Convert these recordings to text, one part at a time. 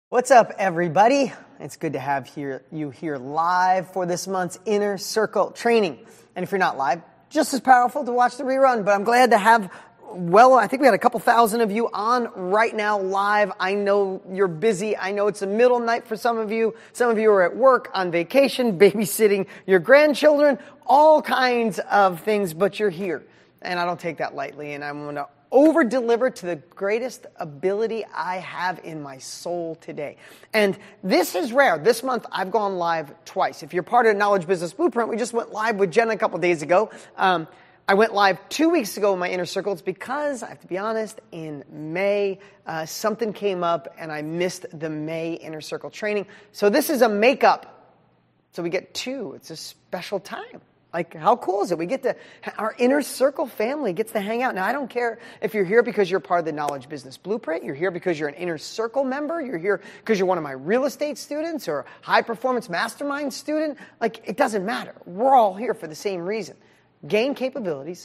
What's up, everybody? It's good to have you here live for this month's Inner Circle training. And if you're not live, just as powerful to watch the rerun. But I'm glad to have, I think we had a couple thousand of you on right now live. I know you're busy. I know it's a middle night for some of you. Some of you are at work, on vacation, babysitting your grandchildren, all kinds of things, but you're here. And I don't take that lightly, and I'm going to over-deliver to the greatest ability I have in my soul today. And this is rare. This month, I've gone live twice. If you're part of Knowledge Business Blueprint, we just went live with Jen a couple days ago. I went live 2 weeks ago in my Inner Circle. It's because, I have to be honest, in May, something came up and I missed the May Inner Circle training. So this is a makeup. So we get two. It's a special time. Like, how cool is it? We get to, our Inner Circle family gets to hang out. Now, I don't care if you're here because you're part of the Knowledge Business Blueprint. You're here because you're an Inner Circle member. You're here because you're one of my real estate students or high performance mastermind student. Like, it doesn't matter. We're all here for the same reason. Gain capabilities,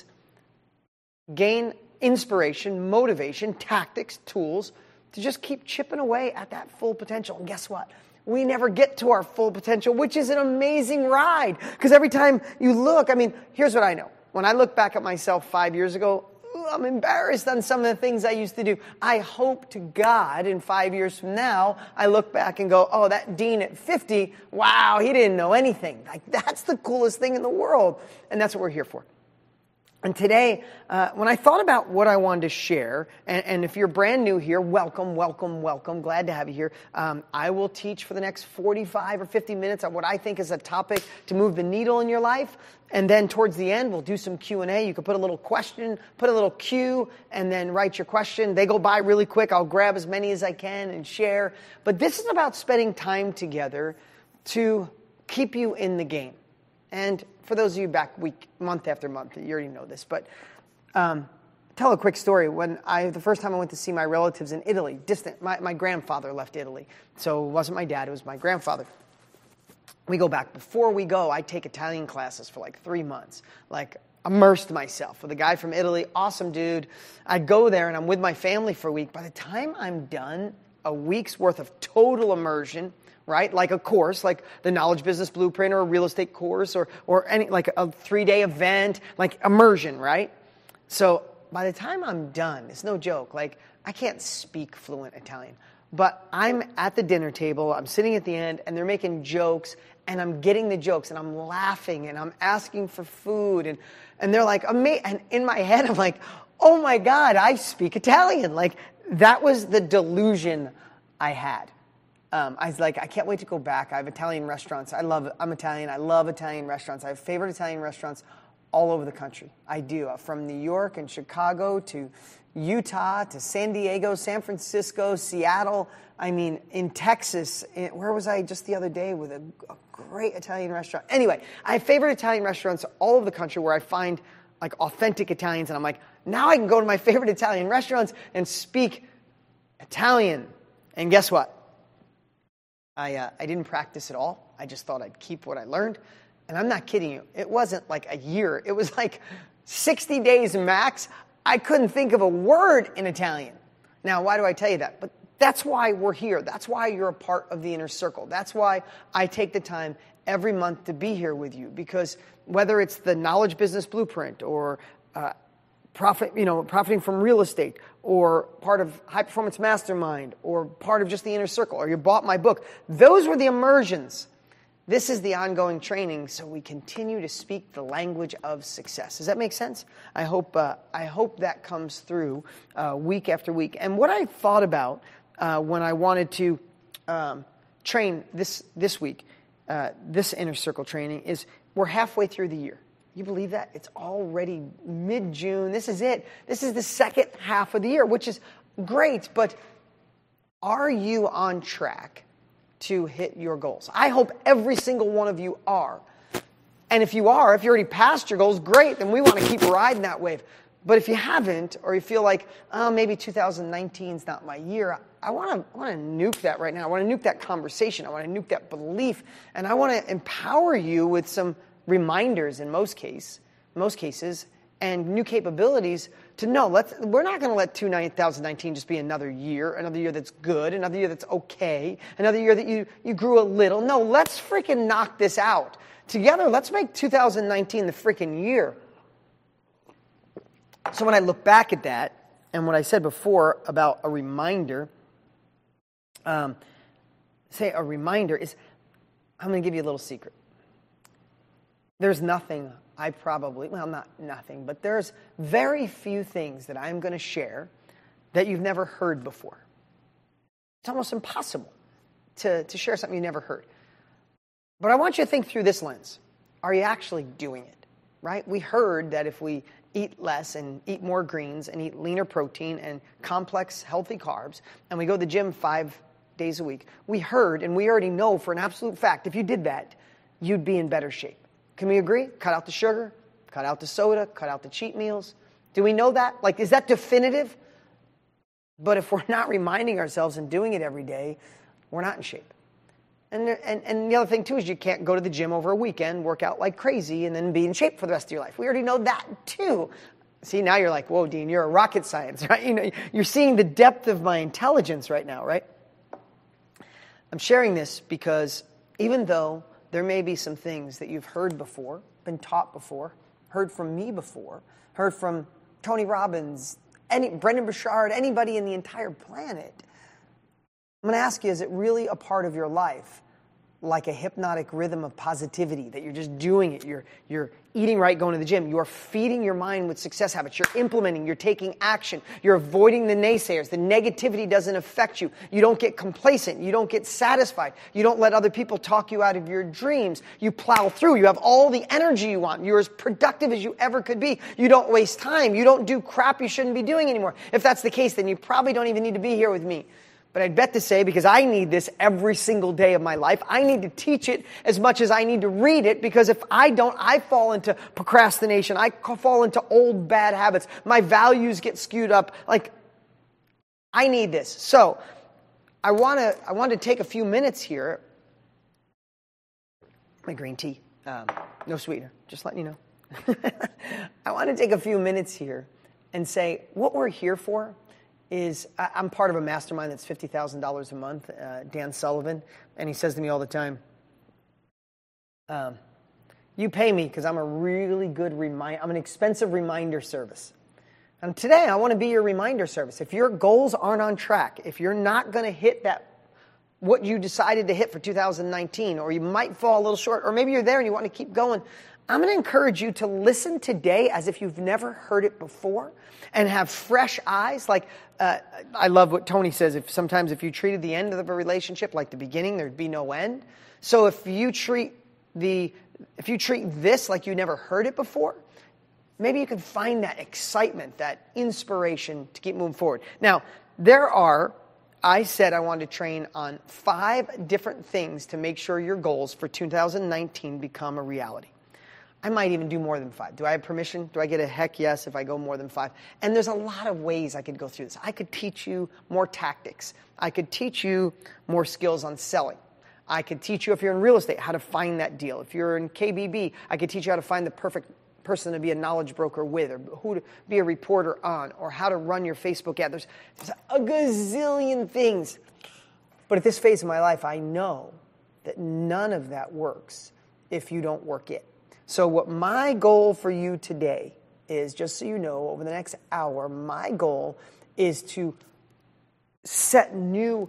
gain inspiration, motivation, tactics, tools to just keep chipping away at that full potential. And guess what? We never get to our full potential, which is an amazing ride. Because every time you look, here's what I know. When I look back at myself 5 years ago, I'm embarrassed on some of the things I used to do. I hope to God in 5 years from now, I look back and go, oh, that Dean at 50, wow, he didn't know anything. Like, that's the coolest thing in the world. And that's what we're here for. And today, when I thought about what I wanted to share, and if you're brand new here, welcome. Glad to have you here. I will teach for the next 45 or 50 minutes on what I think is a topic to move the needle in your life. And then towards the end, we'll do some Q&A. You can put a little question, put a little Q, and then write your question. They go by really quick. I'll grab as many as I can and share. But this is about spending time together to keep you in the game. And for those of you back month after month, you already know this, but tell a quick story. The first time I went to see my relatives in Italy, distant, my grandfather left Italy. So it wasn't my dad, it was my grandfather. We go back. Before we go, I take Italian classes for like 3 months, like immersed myself with a guy from Italy, awesome dude. I go there and I'm with my family for a week. By the time I'm done, a week's worth of total immersion, right? Like a course, like the Knowledge Business Blueprint or a real estate course or any, like a 3-day event, like immersion, right? So by the time I'm done, it's no joke, like I can't speak fluent Italian, but I'm at the dinner table, I'm sitting at the end and they're making jokes and I'm getting the jokes and I'm laughing and I'm asking for food and they're like, and in my head, I'm like, oh my God, I speak Italian. Like that was the delusion I had. I was like, I can't wait to go back. I have Italian restaurants. I'm Italian. I love Italian restaurants. I have favorite Italian restaurants all over the country. I do. From New York and Chicago to Utah to San Diego, San Francisco, Seattle. In Texas. Where was I just the other day with a great Italian restaurant? Anyway, I have favorite Italian restaurants all over the country where I find like authentic Italians. And I'm like, now I can go to my favorite Italian restaurants and speak Italian. And guess what? I didn't practice at all. I just thought I'd keep what I learned. And I'm not kidding you. It wasn't like a year. It was like 60 days max. I couldn't think of a word in Italian. Now, why do I tell you that? But that's why we're here. That's why you're a part of the Inner Circle. That's why I take the time every month to be here with you. Because whether it's the Knowledge Business Blueprint or profiting from real estate, or part of High Performance Mastermind, or part of just the Inner Circle, or you bought my book. Those were the immersions. This is the ongoing training, so we continue to speak the language of success. Does that make sense? I hope that comes through week after week. And what I thought about when I wanted to train this week, this Inner Circle training, is we're halfway through the year. You believe that? It's already mid-June. This is it. This is the second half of the year, which is great. But are you on track to hit your goals? I hope every single one of you are. And if you are, if you already passed your goals, great. Then we want to keep riding that wave. But if you haven't, or you feel like, oh, maybe 2019 is not my year, I want to nuke that right now. I want to nuke that conversation. I want to nuke that belief. And I want to empower you with some reminders in most cases, and new capabilities to know, we're not going to let 2019 just be another year that's good, another year that's okay, another year that you grew a little. No, let's freaking knock this out. Together, let's make 2019 the freaking year. So when I look back at that, and what I said before about a reminder, say a reminder is, I'm going to give you a little secret. There's nothing not nothing, but there's very few things that I'm going to share that you've never heard before. It's almost impossible to share something you never heard. But I want you to think through this lens. Are you actually doing it? Right? We heard that if we eat less and eat more greens and eat leaner protein and complex healthy carbs, and we go to the gym 5 days a week, we heard and we already know for an absolute fact, if you did that, you'd be in better shape. Can we agree? Cut out the sugar, cut out the soda, cut out the cheat meals. Do we know that? Like, is that definitive? But if we're not reminding ourselves and doing it every day, we're not in shape. And the other thing, too, is you can't go to the gym over a weekend, work out like crazy, and then be in shape for the rest of your life. We already know that, too. See, now you're like, whoa, Dean, you're a rocket science, right? You know, you're seeing the depth of my intelligence right now, right? I'm sharing this because even though there may be some things that you've heard before, been taught before, heard from me before, heard from Tony Robbins, Brendan Burchard, anybody in the entire planet, I'm going to ask you, is it really a part of your life? Like a hypnotic rhythm of positivity, that you're just doing it. You're eating right, going to the gym. You're feeding your mind with success habits. You're implementing. You're taking action. You're avoiding the naysayers. The negativity doesn't affect you. You don't get complacent. You don't get satisfied. You don't let other people talk you out of your dreams. You plow through. You have all the energy you want. You're as productive as you ever could be. You don't waste time. You don't do crap you shouldn't be doing anymore. If that's the case, then you probably don't even need to be here with me. But I'd bet to say, because I need this every single day of my life, I need to teach it as much as I need to read it, because if I don't, I fall into procrastination. I fall into old bad habits. My values get skewed up. Like, I need this. So, I want to take a few minutes here. My green tea, no sweetener, just letting you know. I want to take a few minutes here and say what we're here for. I'm part of a mastermind that's $50,000 a month, Dan Sullivan, and he says to me all the time, you pay me because I'm a really good I'm an expensive reminder service. And today I want to be your reminder service. If your goals aren't on track, if you're not going to hit what you decided to hit for 2019, or you might fall a little short, or maybe you're there and you want to keep going, I'm going to encourage you to listen today as if you've never heard it before and have fresh eyes. Like, I love what Tony says. Sometimes if you treated the end of a relationship like the beginning, there'd be no end. So if you treat this like you never heard it before, maybe you can find that excitement, that inspiration to keep moving forward. Now, I said I wanted to train on 5 different things to make sure your goals for 2019 become a reality. I might even do more than 5. Do I have permission? Do I get a heck yes if I go more than 5? And there's a lot of ways I could go through this. I could teach you more tactics. I could teach you more skills on selling. I could teach you, if you're in real estate, how to find that deal. If you're in KBB, I could teach you how to find the perfect person to be a knowledge broker with, or who to be a reporter on, or how to run your Facebook ad. There's a gazillion things. But at this phase of my life, I know that none of that works if you don't work it. So what my goal for you today is, just so you know, over the next hour, my goal is to set a new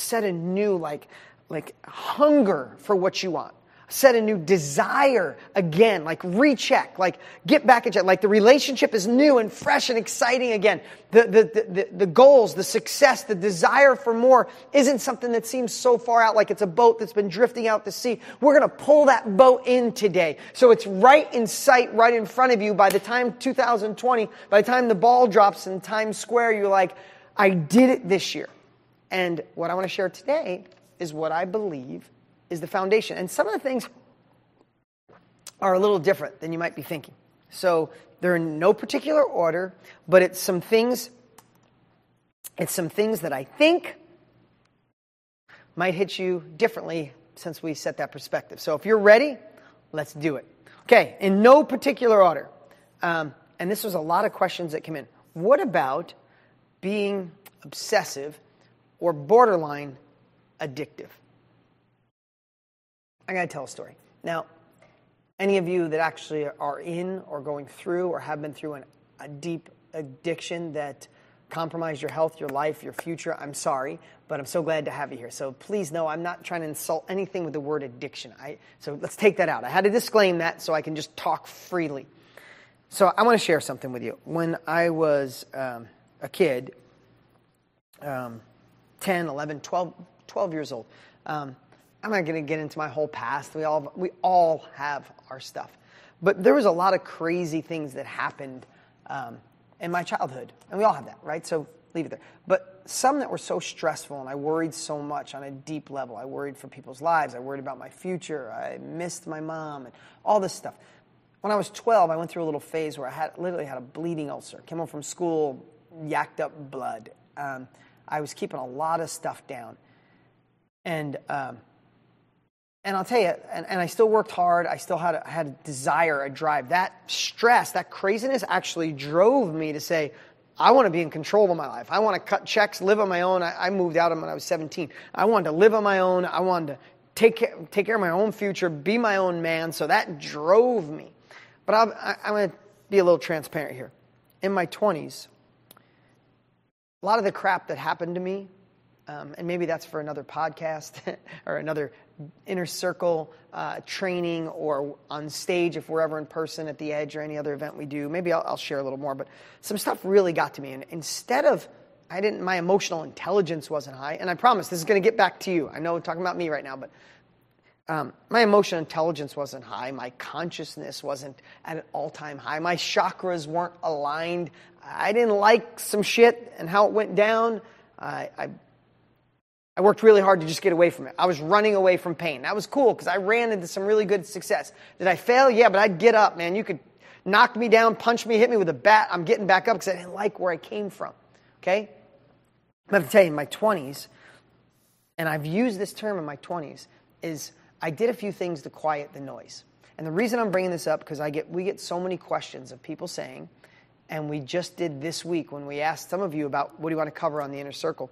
hunger for what you want. Set a new desire again, like recheck, like get back at check, like the relationship is new and fresh and exciting again. The goals, the success, the desire for more isn't something that seems so far out, like it's a boat that's been drifting out to sea. We're going to pull that boat in today. So it's right in sight, right in front of you. By the time 2020, by the time the ball drops in Times Square, you're like, I did it this year. And what I want to share today is what I believe is the foundation. And some of the things are a little different than you might be thinking. So they're in no particular order, but it's some things that I think might hit you differently since we set that perspective. So if you're ready, let's do it. Okay, in no particular order. And this was a lot of questions that came in. What about being obsessive or borderline addictive? I got to tell a story. Now, any of you that actually are in or going through or have been through a deep addiction that compromised your health, your life, your future, I'm sorry, but I'm so glad to have you here. So please know I'm not trying to insult anything with the word addiction. So let's take that out. I had to disclaim that so I can just talk freely. So I want to share something with you. When I was a kid, 10, 11, 12 years old, I'm not going to get into my whole past. We all have our stuff. But there was a lot of crazy things that happened in my childhood. And we all have that, right? So leave it there. But some that were so stressful, and I worried so much on a deep level. I worried for people's lives. I worried about my future. I missed my mom and all this stuff. When I was 12, I went through a little phase where I literally had a bleeding ulcer. Came home from school, yacked up blood. I was keeping a lot of stuff down. And I'll tell you, and I still worked hard. I still had a desire, a drive. That stress, that craziness actually drove me to say, I want to be in control of my life. I want to cut checks, live on my own. I moved out when I was 17. I wanted to live on my own. I wanted to take care of my own future, be my own man. So that drove me. But I'm going to be a little transparent here. In my 20s, a lot of the crap that happened to me, and maybe that's for another podcast or another inner circle training or on stage if we're ever in person at the Edge or any other event we do. Maybe I'll share a little more. But some stuff really got to me. And instead of, my emotional intelligence wasn't high. And I promise this is going to get back to you. I know I'm talking about me right now, but my emotional intelligence wasn't high. My consciousness wasn't at an all-time high. My chakras weren't aligned. I didn't like some shit and how it went down. I worked really hard to just get away from it. I was running away from pain. That was cool because I ran into some really good success. Did I fail? Yeah, but I'd get up, man. You could knock me down, punch me, hit me with a bat. I'm getting back up because I didn't like where I came from. Okay? I'm going to tell you, in my 20s, and I've used this term in my 20s, is I did a few things to quiet the noise. And the reason I'm bringing this up, because we get so many questions of people saying, and we just did this week when we asked some of you about what do you want to cover on the Inner Circle,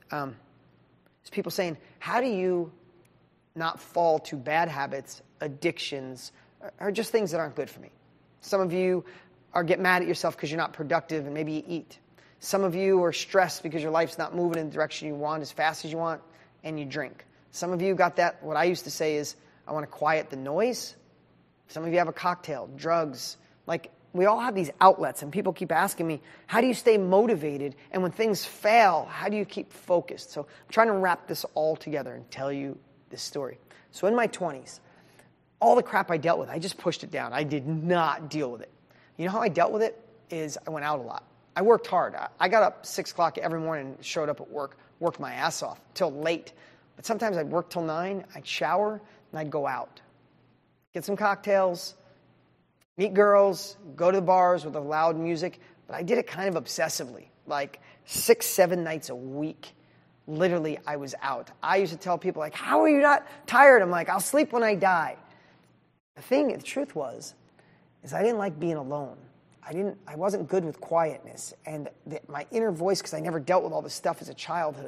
is people saying, how do you not fall to bad habits, addictions, or just things that aren't good for me? Some of you get mad at yourself because you're not productive and maybe you eat. Some of you are stressed because your life's not moving in the direction you want as fast as you want, and you drink. Some of you got that, what I used to say is, I want to quiet the noise. Some of you have a cocktail, drugs. Like, we all have these outlets, and people keep asking me, how do you stay motivated? And when things fail, how do you keep focused? So I'm trying to wrap this all together and tell you this story. So in my 20s, all the crap I dealt with, I just pushed it down. I did not deal with it. You know how I dealt with it? Is I went out a lot. I worked hard. I got up 6 o'clock every morning, showed up at work, worked my ass off till late. But sometimes I'd work till 9, I'd shower, and I'd go out. Get some cocktails, meet girls, go to the bars with the loud music. But I did it kind of obsessively, like 6, 7 nights a week. Literally, I was out. I used to tell people, like, how are you not tired? I'm like, I'll sleep when I die. The truth was, is I didn't like being alone. I wasn't good with quietness. And my inner voice, because I never dealt with all this stuff as a child,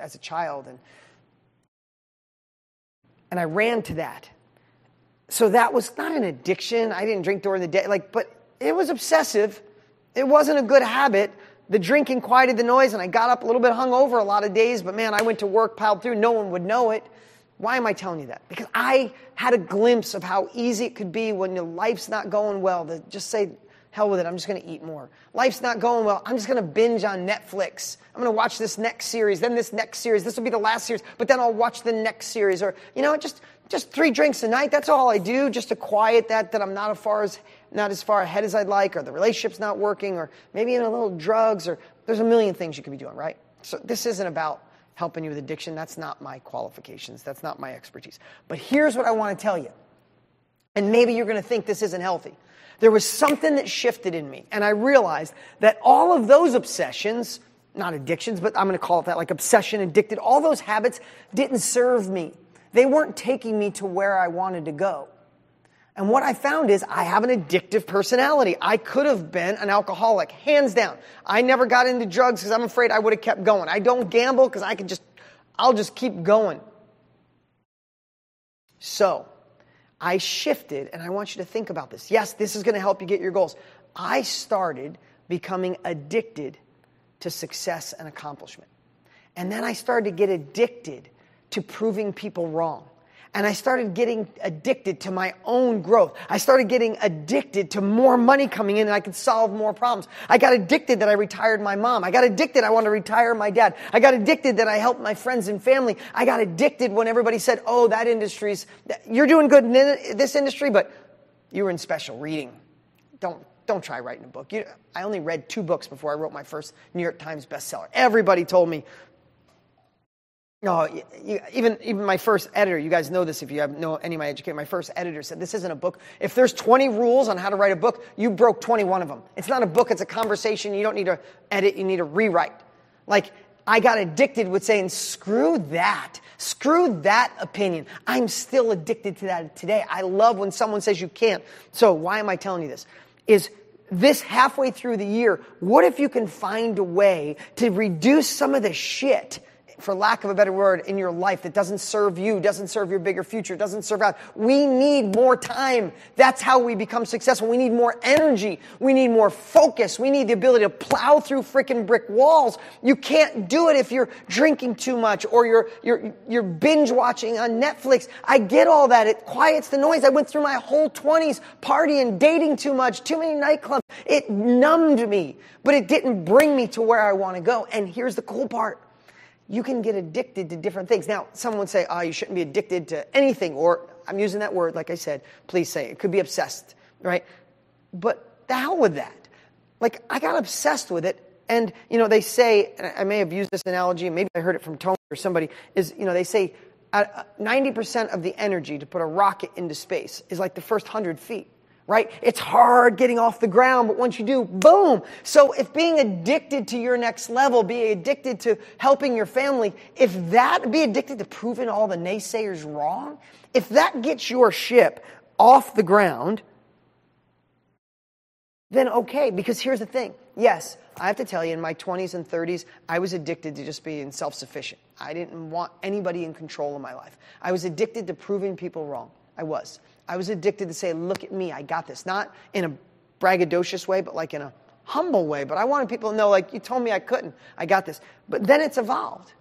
and I ran to that. So that was not an addiction. I didn't drink during the day, but it was obsessive. It wasn't a good habit. The drinking quieted the noise, and I got up a little bit hungover a lot of days, but man, I went to work, piled through. No one would know it. Why am I telling you that? Because I had a glimpse of how easy it could be when your life's not going well to just say, hell with it, I'm just going to eat more. Life's not going well, I'm just going to binge on Netflix. I'm going to watch this next series, then this next series. This will be the last series, but then I'll watch the next series. Or, just 3 drinks a night, that's all I do, just to quiet that I'm not as far ahead as I'd like, or the relationship's not working, or maybe even a little drugs, or there's a million things you could be doing, right? So this isn't about helping you with addiction. That's not my qualifications. That's not my expertise. But here's what I want to tell you. And maybe you're going to think this isn't healthy. There was something that shifted in me, and I realized that all of those obsessions, not addictions, but I'm going to call it that, like obsession, addicted, all those habits didn't serve me. They weren't taking me to where I wanted to go. And what I found is I have an addictive personality. I could have been an alcoholic, hands down. I never got into drugs because I'm afraid I would have kept going. I don't gamble because I'll just keep going. So, I shifted, and I want you to think about this. Yes, this is going to help you get your goals. I started becoming addicted to success and accomplishment. And then I started to get addicted to proving people wrong. And I started getting addicted to my own growth. I started getting addicted to more money coming in and I could solve more problems. I got addicted that I retired my mom. I got addicted I wanted to retire my dad. I got addicted that I helped my friends and family. I got addicted when everybody said, oh, you're doing good in this industry, but you were in special reading. Don't try writing a book. I only read 2 books before I wrote my first New York Times bestseller. Everybody told me, no, even my first editor, you guys know this if you know any of my educators, my first editor said, this isn't a book. If there's 20 rules on how to write a book, you broke 21 of them. It's not a book, it's a conversation. You don't need to edit, you need to rewrite. Like, I got addicted with saying, screw that opinion. I'm still addicted to that today. I love when someone says you can't. So why am I telling you this? Is this halfway through the year, what if you can find a way to reduce some of the shit, for lack of a better word, in your life that doesn't serve you, doesn't serve your bigger future, doesn't serve God. We need more time. That's how we become successful. We need more energy. We need more focus. We need the ability to plow through freaking brick walls. You can't do it if you're drinking too much or you're binge watching on Netflix. I get all that. It quiets the noise. I went through my whole 20s partying, dating too much, too many nightclubs. It numbed me, but it didn't bring me to where I want to go. And here's the cool part. You can get addicted to different things. Now, someone would say, you shouldn't be addicted to anything, or I'm using that word, like I said, please say it. It could be obsessed, right? But the hell with that. Like, I got obsessed with it, and, they say, and I may have used this analogy, and maybe I heard it from Tony or somebody, is, they say 90% of the energy to put a rocket into space is like the first 100 feet. Right? It's hard getting off the ground, but once you do, boom. So if being addicted to your next level, being addicted to helping your family, be addicted to proving all the naysayers wrong, if that gets your ship off the ground, then okay, because here's the thing. Yes, I have to tell you, in my 20s and 30s, I was addicted to just being self-sufficient. I didn't want anybody in control of my life. I was addicted to proving people wrong. I was addicted to say, look at me, I got this. Not in a braggadocious way, but like in a humble way. But I wanted people to know, like, you told me I couldn't. I got this. But then it's evolved.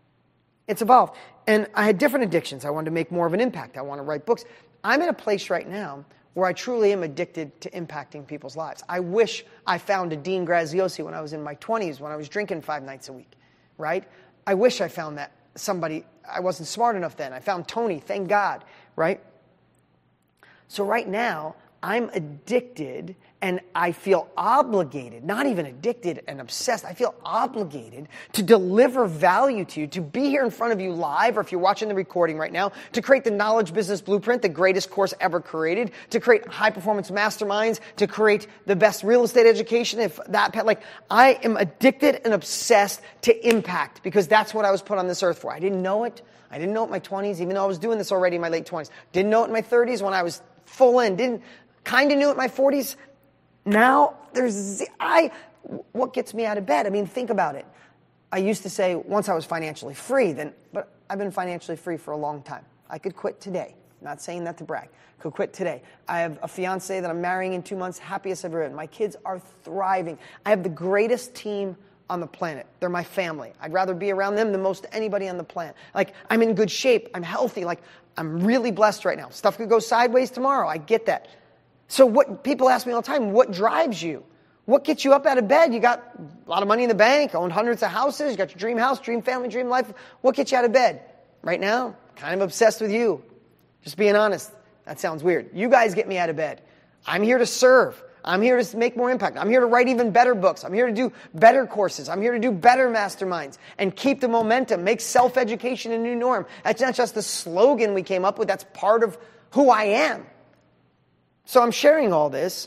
And I had different addictions. I wanted to make more of an impact. I want to write books. I'm in a place right now where I truly am addicted to impacting people's lives. I wish I found a Dean Graziosi when I was in my 20s, when I was drinking 5 nights a week, right? I wish I found that somebody. I wasn't smart enough then. I found Tony, thank God, right? So right now, I'm addicted and I feel obligated, not even addicted and obsessed, I feel obligated to deliver value to you, to be here in front of you live, or if you're watching the recording right now, to create the Knowledge Business Blueprint, the greatest course ever created, to create high-performance masterminds, to create the best real estate education, I am addicted and obsessed to impact, because that's what I was put on this earth for. I didn't know it. I didn't know it in my 20s, even though I was doing this already in my late 20s. Didn't know it in my 30s when I was full in. Kind of knew it in my 40s. Now, what gets me out of bed? I mean, think about it. I used to say once I was financially free, but I've been financially free for a long time. I could quit today. I'm not saying that to brag. Could quit today. I have a fiance that I'm marrying in 2 months, happiest I've ever been. My kids are thriving. I have the greatest team on the planet. They're my family. I'd rather be around them than most anybody on the planet. Like, I'm in good shape. I'm healthy. Like, I'm really blessed right now. Stuff could go sideways tomorrow. I get that. So what people ask me all the time, what drives you? What gets you up out of bed? You got a lot of money in the bank, own hundreds of houses, you got your dream house, dream family, dream life. What gets you out of bed? Right now, kind of obsessed with you. Just being honest. That sounds weird. You guys get me out of bed. I'm here to serve. I'm here to make more impact. I'm here to write even better books. I'm here to do better courses. I'm here to do better masterminds and keep the momentum, make self-education a new norm. That's not just a slogan we came up with. That's part of who I am. So I'm sharing all this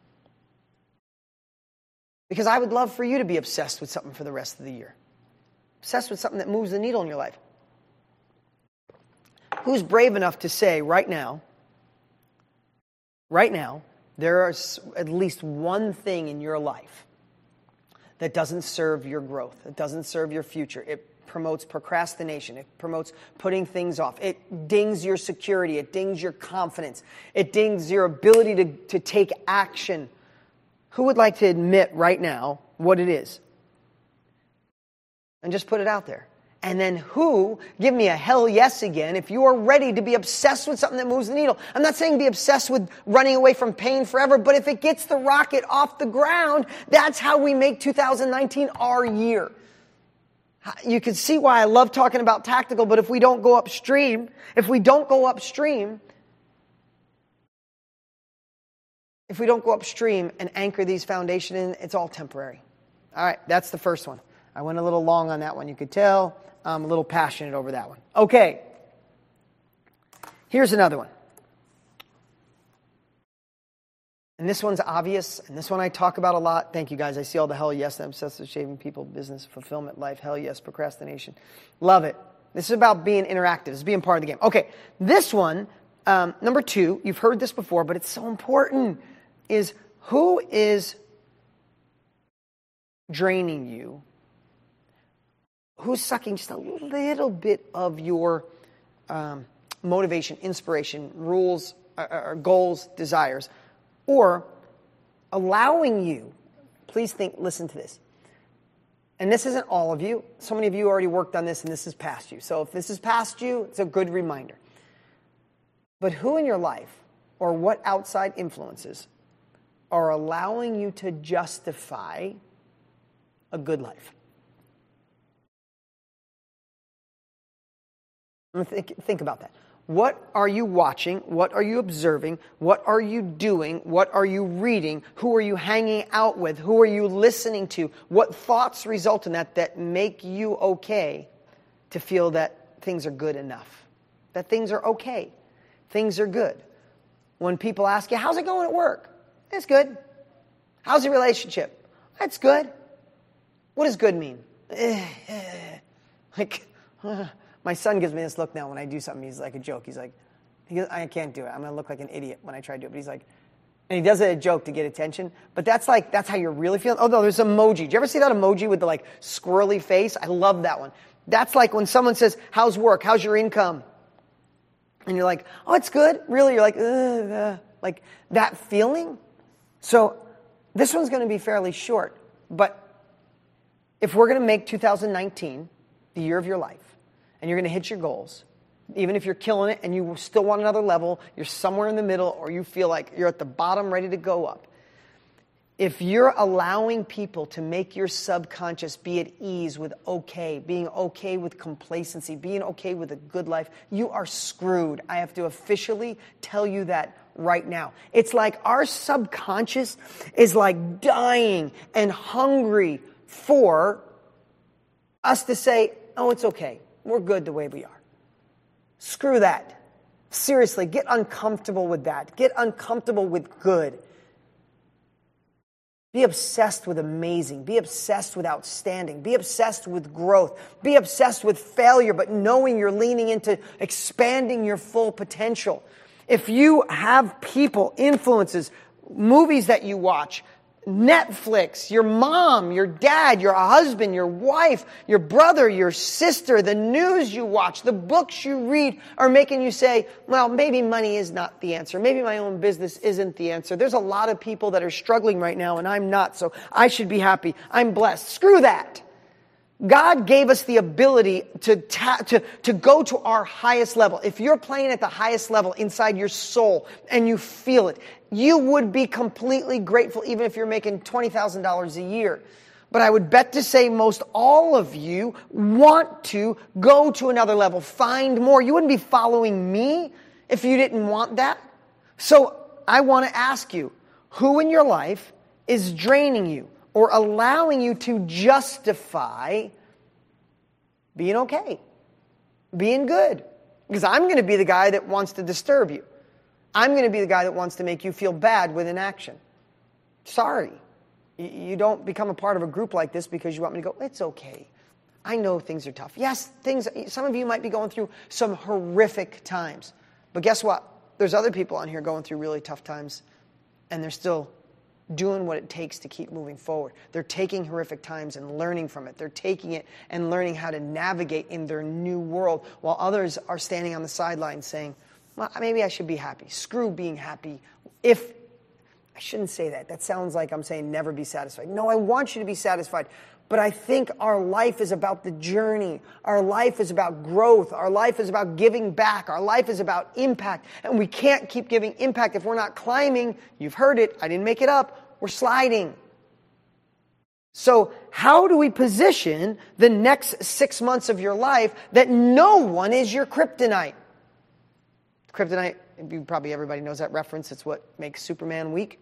because I would love for you to be obsessed with something for the rest of the year. Obsessed with something that moves the needle in your life. Who's brave enough to say right now, right now, there is at least one thing in your life that doesn't serve your growth, it doesn't serve your future. It promotes procrastination. It promotes putting things off. It dings your security. It dings your confidence. It dings your ability to take action. Who would like to admit right now what it is? And just put it out there. And then who, give me a hell yes again, if you are ready to be obsessed with something that moves the needle. I'm not saying be obsessed with running away from pain forever, but if it gets the rocket off the ground, that's how we make 2019 our year. You can see why I love talking about tactical, but if we don't go upstream and anchor these foundation in, it's all temporary. All right, that's the first one. I went a little long on that one. You could tell I'm a little passionate over that one. Okay. Here's another one. And this one's obvious, and this one I talk about a lot. Thank you, guys. I see all the hell yes, I'm obsessed with shaving people, business, fulfillment, life, hell yes, procrastination. Love it. This is about being interactive. This is being part of the game. Okay, this one, number 2, you've heard this before, but it's so important, is who is draining you? Who's sucking just a little bit of your motivation, inspiration, rules, or goals, desires, or allowing you, please listen to this. And this isn't all of you. So many of you already worked on this and this is past you. So if this is past you, it's a good reminder. But who in your life or what outside influences are allowing you to justify a good life? Think about that. What are you watching? What are you observing? What are you doing? What are you reading? Who are you hanging out with? Who are you listening to? What thoughts result in that make you okay to feel that things are good enough? That things are okay. Things are good. When people ask you, how's it going at work? It's good. How's your relationship? It's good. What does good mean? My son gives me this look now when I do something. He's like a joke. He goes, I can't do it. I'm going to look like an idiot when I try to do it. But he's like, and he does it a joke to get attention. But that's how you're really feeling. Oh, no, there's emoji. Do you ever see that emoji with the squirrely face? I love that one. That's like when someone says, how's work? How's your income? And you're like, oh, it's good. Really? You're like, ugh. Like that feeling. So this one's going to be fairly short. But if we're going to make 2019 the year of your life, and you're going to hit your goals, even if you're killing it and you still want another level, you're somewhere in the middle, or you feel like you're at the bottom ready to go up. If you're allowing people to make your subconscious be at ease with okay, being okay with complacency, being okay with a good life, you are screwed. I have to officially tell you that right now. It's like our subconscious is like dying and hungry for us to say, oh, it's okay. We're good the way we are. Screw that. Seriously, get uncomfortable with that. Get uncomfortable with good. Be obsessed with amazing. Be obsessed with outstanding. Be obsessed with growth. Be obsessed with failure, but knowing you're leaning into expanding your full potential. If you have people, influences, movies that you watch, Netflix, your mom, your dad, your husband, your wife, your brother, your sister, the news you watch, the books you read are making you say, well, maybe money is not the answer. Maybe my own business isn't the answer. There's a lot of people that are struggling right now and I'm not, so I should be happy. I'm blessed. Screw that. God gave us the ability to go to our highest level. If you're playing at the highest level inside your soul and you feel it, you would be completely grateful even if you're making $20,000 a year. But I would bet to say most all of you want to go to another level, find more. You wouldn't be following me if you didn't want that. So I want to ask you, who in your life is draining you or allowing you to justify being okay, being good? Because I'm going to be the guy that wants to disturb you. I'm going to be the guy that wants to make you feel bad with inaction. Sorry. You don't become a part of a group like this because you want me to go, it's okay. I know things are tough. Yes, some of you might be going through some horrific times. But guess what? there's other people on here going through really tough times, and they're still doing what it takes to keep moving forward. They're taking horrific times and learning from it. They're taking it and learning how to navigate in their new world, while others are standing on the sidelines saying, well, maybe I should be happy. Screw being happy. I shouldn't say that. That sounds like I'm saying never be satisfied. No, I want you to be satisfied. But I think our life is about the journey. Our life is about growth. Our life is about giving back. Our life is about impact. And we can't keep giving impact if we're not climbing. You've heard it. I didn't make it up. We're sliding. So how do we position the next 6 months of your life that no one is your kryptonite? Kryptonite, probably everybody knows that reference. It's what makes Superman weak.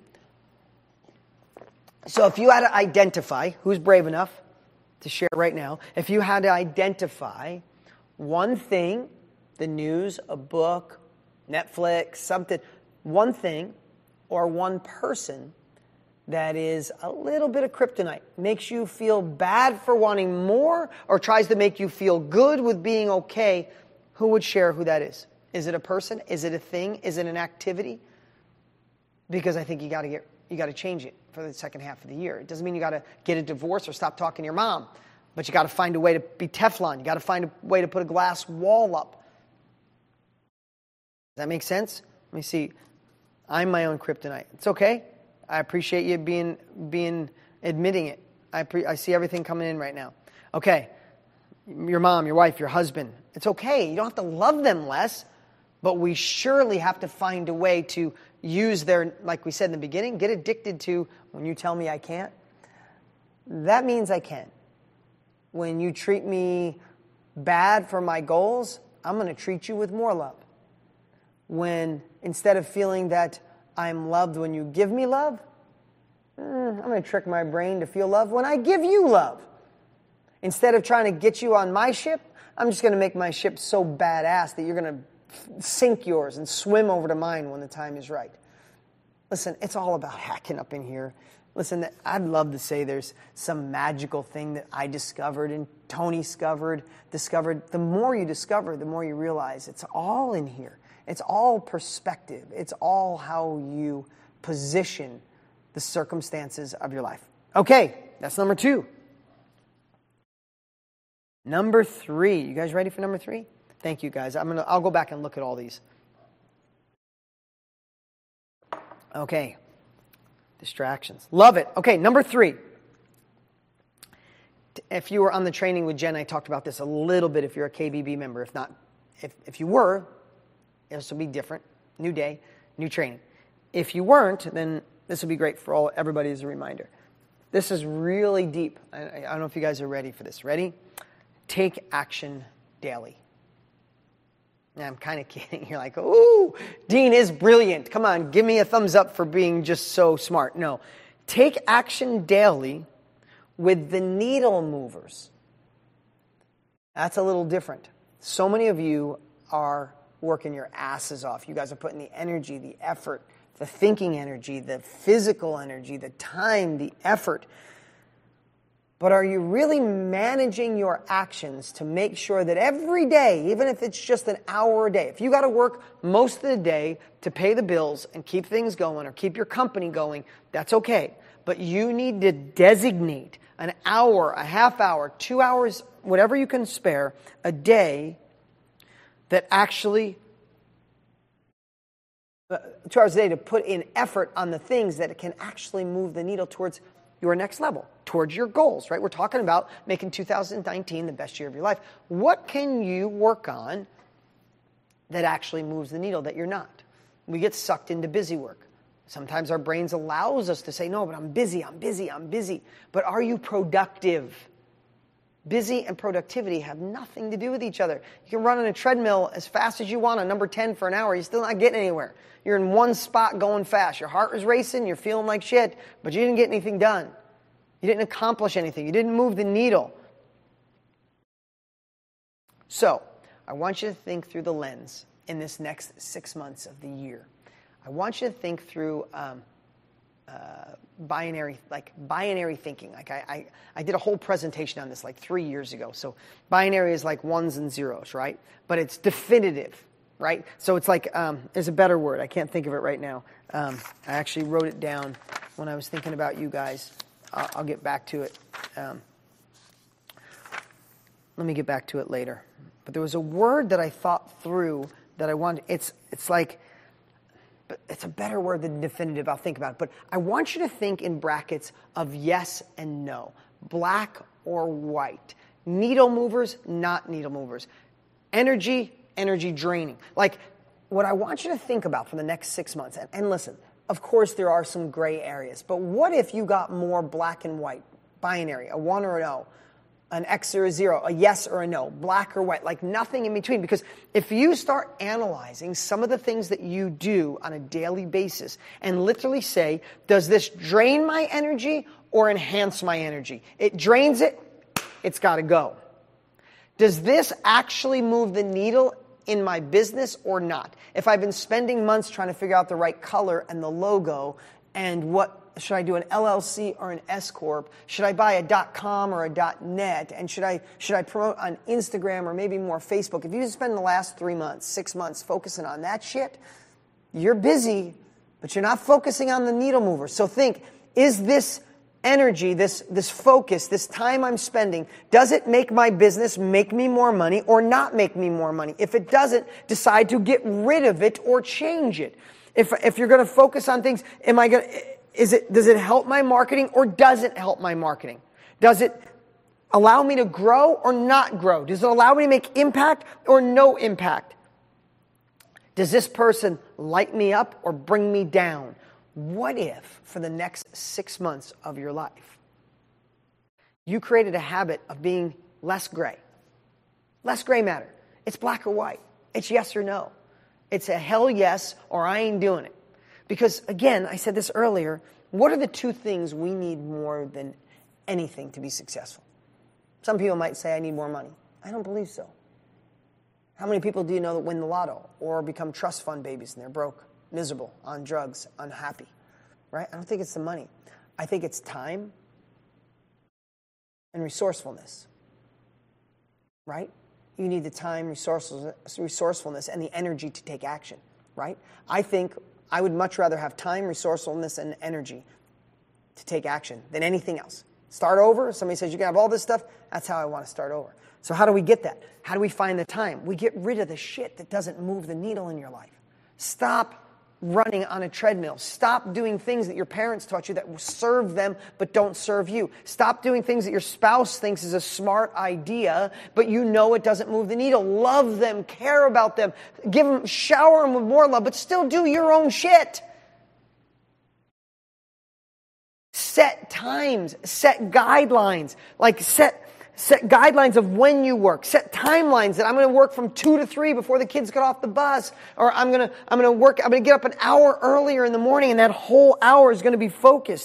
So if you had to identify, who's brave enough to share right now, if you had to identify one thing, the news, a book, Netflix, something, one thing or one person that is a little bit of kryptonite, makes you feel bad for wanting more or tries to make you feel good with being okay, who would share who that is? Is it a person? Is it a thing? Is it an activity? Because I think you got to change it for the second half of the year. It doesn't mean you got to get a divorce or stop talking to your mom, but you got to find a way to be Teflon. You got to find a way to put a glass wall up. Does that make sense? Let me see. I'm my own kryptonite. It's okay. I appreciate you admitting it. I see everything coming in right now. Okay. Your mom, your wife, your husband. It's okay. You don't have to love them less, but we surely have to find a way to use their, like we said in the beginning, get addicted to when you tell me I can't. That means I can. When you treat me bad for my goals, I'm going to treat you with more love. When instead of feeling that I'm loved when you give me love, I'm going to trick my brain to feel love when I give you love. Instead of trying to get you on my ship, I'm just going to make my ship so badass that you're going to sink yours and swim over to mine when the time is right. Listen, it's all about hacking up in here. Listen, I'd love to say there's some magical thing that I discovered and Tony discovered. The more you discover, the more you realize it's all in here. It's all perspective. It's all how you position the circumstances of your life. Okay, that's number 2. Number 3. You guys ready for number 3? Thank you, guys. I'll go back and look at all these. Okay. Distractions. Love it. Okay, number 3. If you were on the training with Jen, I talked about this a little bit if you're a KBB member. If not, if you were, this will be different. New day, new training. If you weren't, then this will be great for everybody as a reminder. This is really deep. I don't know if you guys are ready for this. Ready? Take action daily. Now, I'm kind of kidding. You're like, ooh, Dean is brilliant. Come on, give me a thumbs up for being just so smart. No. Take action daily with the needle movers. That's a little different. So many of you are working your asses off. You guys are putting the energy, the effort, the thinking energy, the physical energy, the time, the effort. But are you really managing your actions to make sure that every day, even if it's just an hour a day, if you got to work most of the day to pay the bills and keep things going or keep your company going, that's okay. But you need to designate an hour, a half hour, 2 hours, whatever you can spare a day that actually 2 hours a day to put in effort on the things that can actually move the needle towards your next level, towards your goals, right? We're talking about making 2019 the best year of your life. What can you work on that actually moves the needle that you're not? We get sucked into busy work. Sometimes our brains allows us to say, no, but I'm busy. But are you productive? Busy and productivity have nothing to do with each other. You can run on a treadmill as fast as you want on number 10 for an hour. You're still not getting anywhere. You're in one spot going fast. Your heart is racing. You're feeling like shit, but you didn't get anything done. You didn't accomplish anything. You didn't move the needle. So, I want you to think through the lens in this next 6 months of the year. I want you to think through binary thinking. Like I did a whole presentation on this like 3 years ago. So binary is like ones and zeros, right? But it's definitive. right? So it's like, there's a better word. I can't think of it right now. I actually wrote it down when I was thinking about you guys. I'll get back to it. Let me get back to it later. But there was a word that I thought through that I wanted. It's like, but it's a better word than definitive. I'll think about it. But I want you to think in brackets of yes and no. Black or white. Needle movers, not needle movers. Energy draining. Like, what I want you to think about for the next 6 months, and listen, of course there are some gray areas, but what if you got more black and white, binary, a 1 or an 0, an X or a 0, a yes or a no, black or white, like nothing in between? Because if you start analyzing some of the things that you do on a daily basis and literally say, does this drain my energy or enhance my energy? It drains it, it's got to go. Does this actually move the needle in my business or not? If I've been spending months trying to figure out the right color and the logo and what should I do, an LLC or an S Corp? Should I buy a .com or a .net? And should I promote on Instagram or maybe more Facebook? If you spend the last 3 months, 6 months focusing on that shit, you're busy, but you're not focusing on the needle mover. So think, is this energy, this focus, this time I'm spending, does it make my business make me more money or not make me more money? If it doesn't, decide to get rid of it or change it. If you're going to focus on things, does it help my marketing or does it help my marketing? Does it allow me to grow or not grow? Does it allow me to make impact or no impact? Does this person light me up or bring me down? What if, for the next 6 months of your life, you created a habit of being less gray? Less gray matter. It's black or white. It's yes or no. It's a hell yes or I ain't doing it. Because, again, I said this earlier, what are the 2 things we need more than anything to be successful? Some people might say, I need more money. I don't believe so. How many people do you know that win the lotto or become trust fund babies and they're broke, miserable, on drugs, unhappy? Right? I don't think it's the money. I think it's time and resourcefulness. Right? You need the time, resourcefulness, and the energy to take action. Right? I think I would much rather have time, resourcefulness, and energy to take action than anything else. Start over. Somebody says you can have all this stuff. That's how I want to start over. So how do we get that? How do we find the time? We get rid of the shit that doesn't move the needle in your life. Stop running on a treadmill. Stop doing things that your parents taught you that serve them but don't serve you. Stop doing things that your spouse thinks is a smart idea, but you know it doesn't move the needle. Love them, care about them, shower them with more love, but still do your own shit. Set times, set guidelines, set guidelines of when you work. Set timelines that I'm going to work from 2 to 3 before the kids get off the bus. Or I'm going to get up an hour earlier in the morning and that whole hour is going to be focused.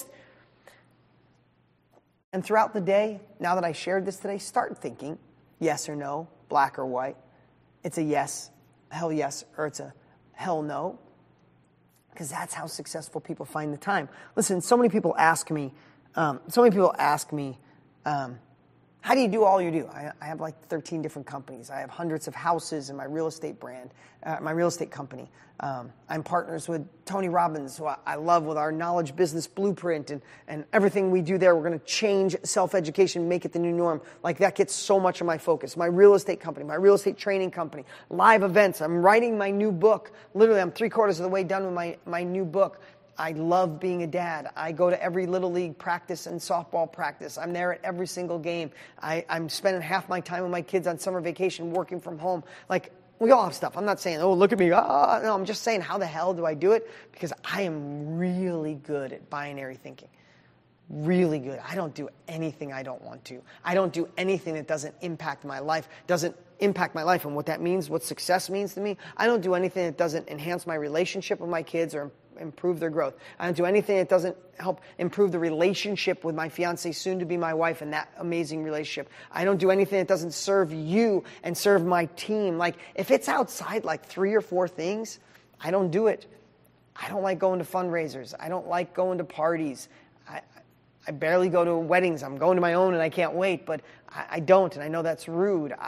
And throughout the day, now that I shared this today, start thinking yes or no, black or white. It's a yes, hell yes, or it's a hell no. Because that's how successful people find the time. Listen, so many people ask me, how do you do all you do? I have like 13 different companies. I have hundreds of houses in my real estate brand, my real estate company. I'm partners with Tony Robbins, who I love, with our Knowledge Business Blueprint and everything we do there. We're going to change self-education, make it the new norm. Like that gets so much of my focus. My real estate company, my real estate training company, live events. I'm writing my new book. Literally, I'm 3/4 of the way done with my new book. I love being a dad. I go to every little league practice and softball practice. I'm there at every single game. I'm spending half my time with my kids on summer vacation working from home. Like, we all have stuff. I'm not saying, oh, look at me. No, I'm just saying, how the hell do I do it? Because I am really good at binary thinking. Really good. I don't do anything I don't want to. I don't do anything that doesn't impact my life, and what that means, what success means to me. I don't do anything that doesn't enhance my relationship with my kids or improve their growth. I don't do anything that doesn't help improve the relationship with my fiance, soon to be my wife, and that amazing relationship. I don't do anything that doesn't serve you and serve my team. Like, if it's outside like 3 or 4 things, I don't do it. I don't like going to fundraisers. I don't like going to parties. I barely go to weddings. I'm going to my own and I can't wait, but I don't, and I know that's rude.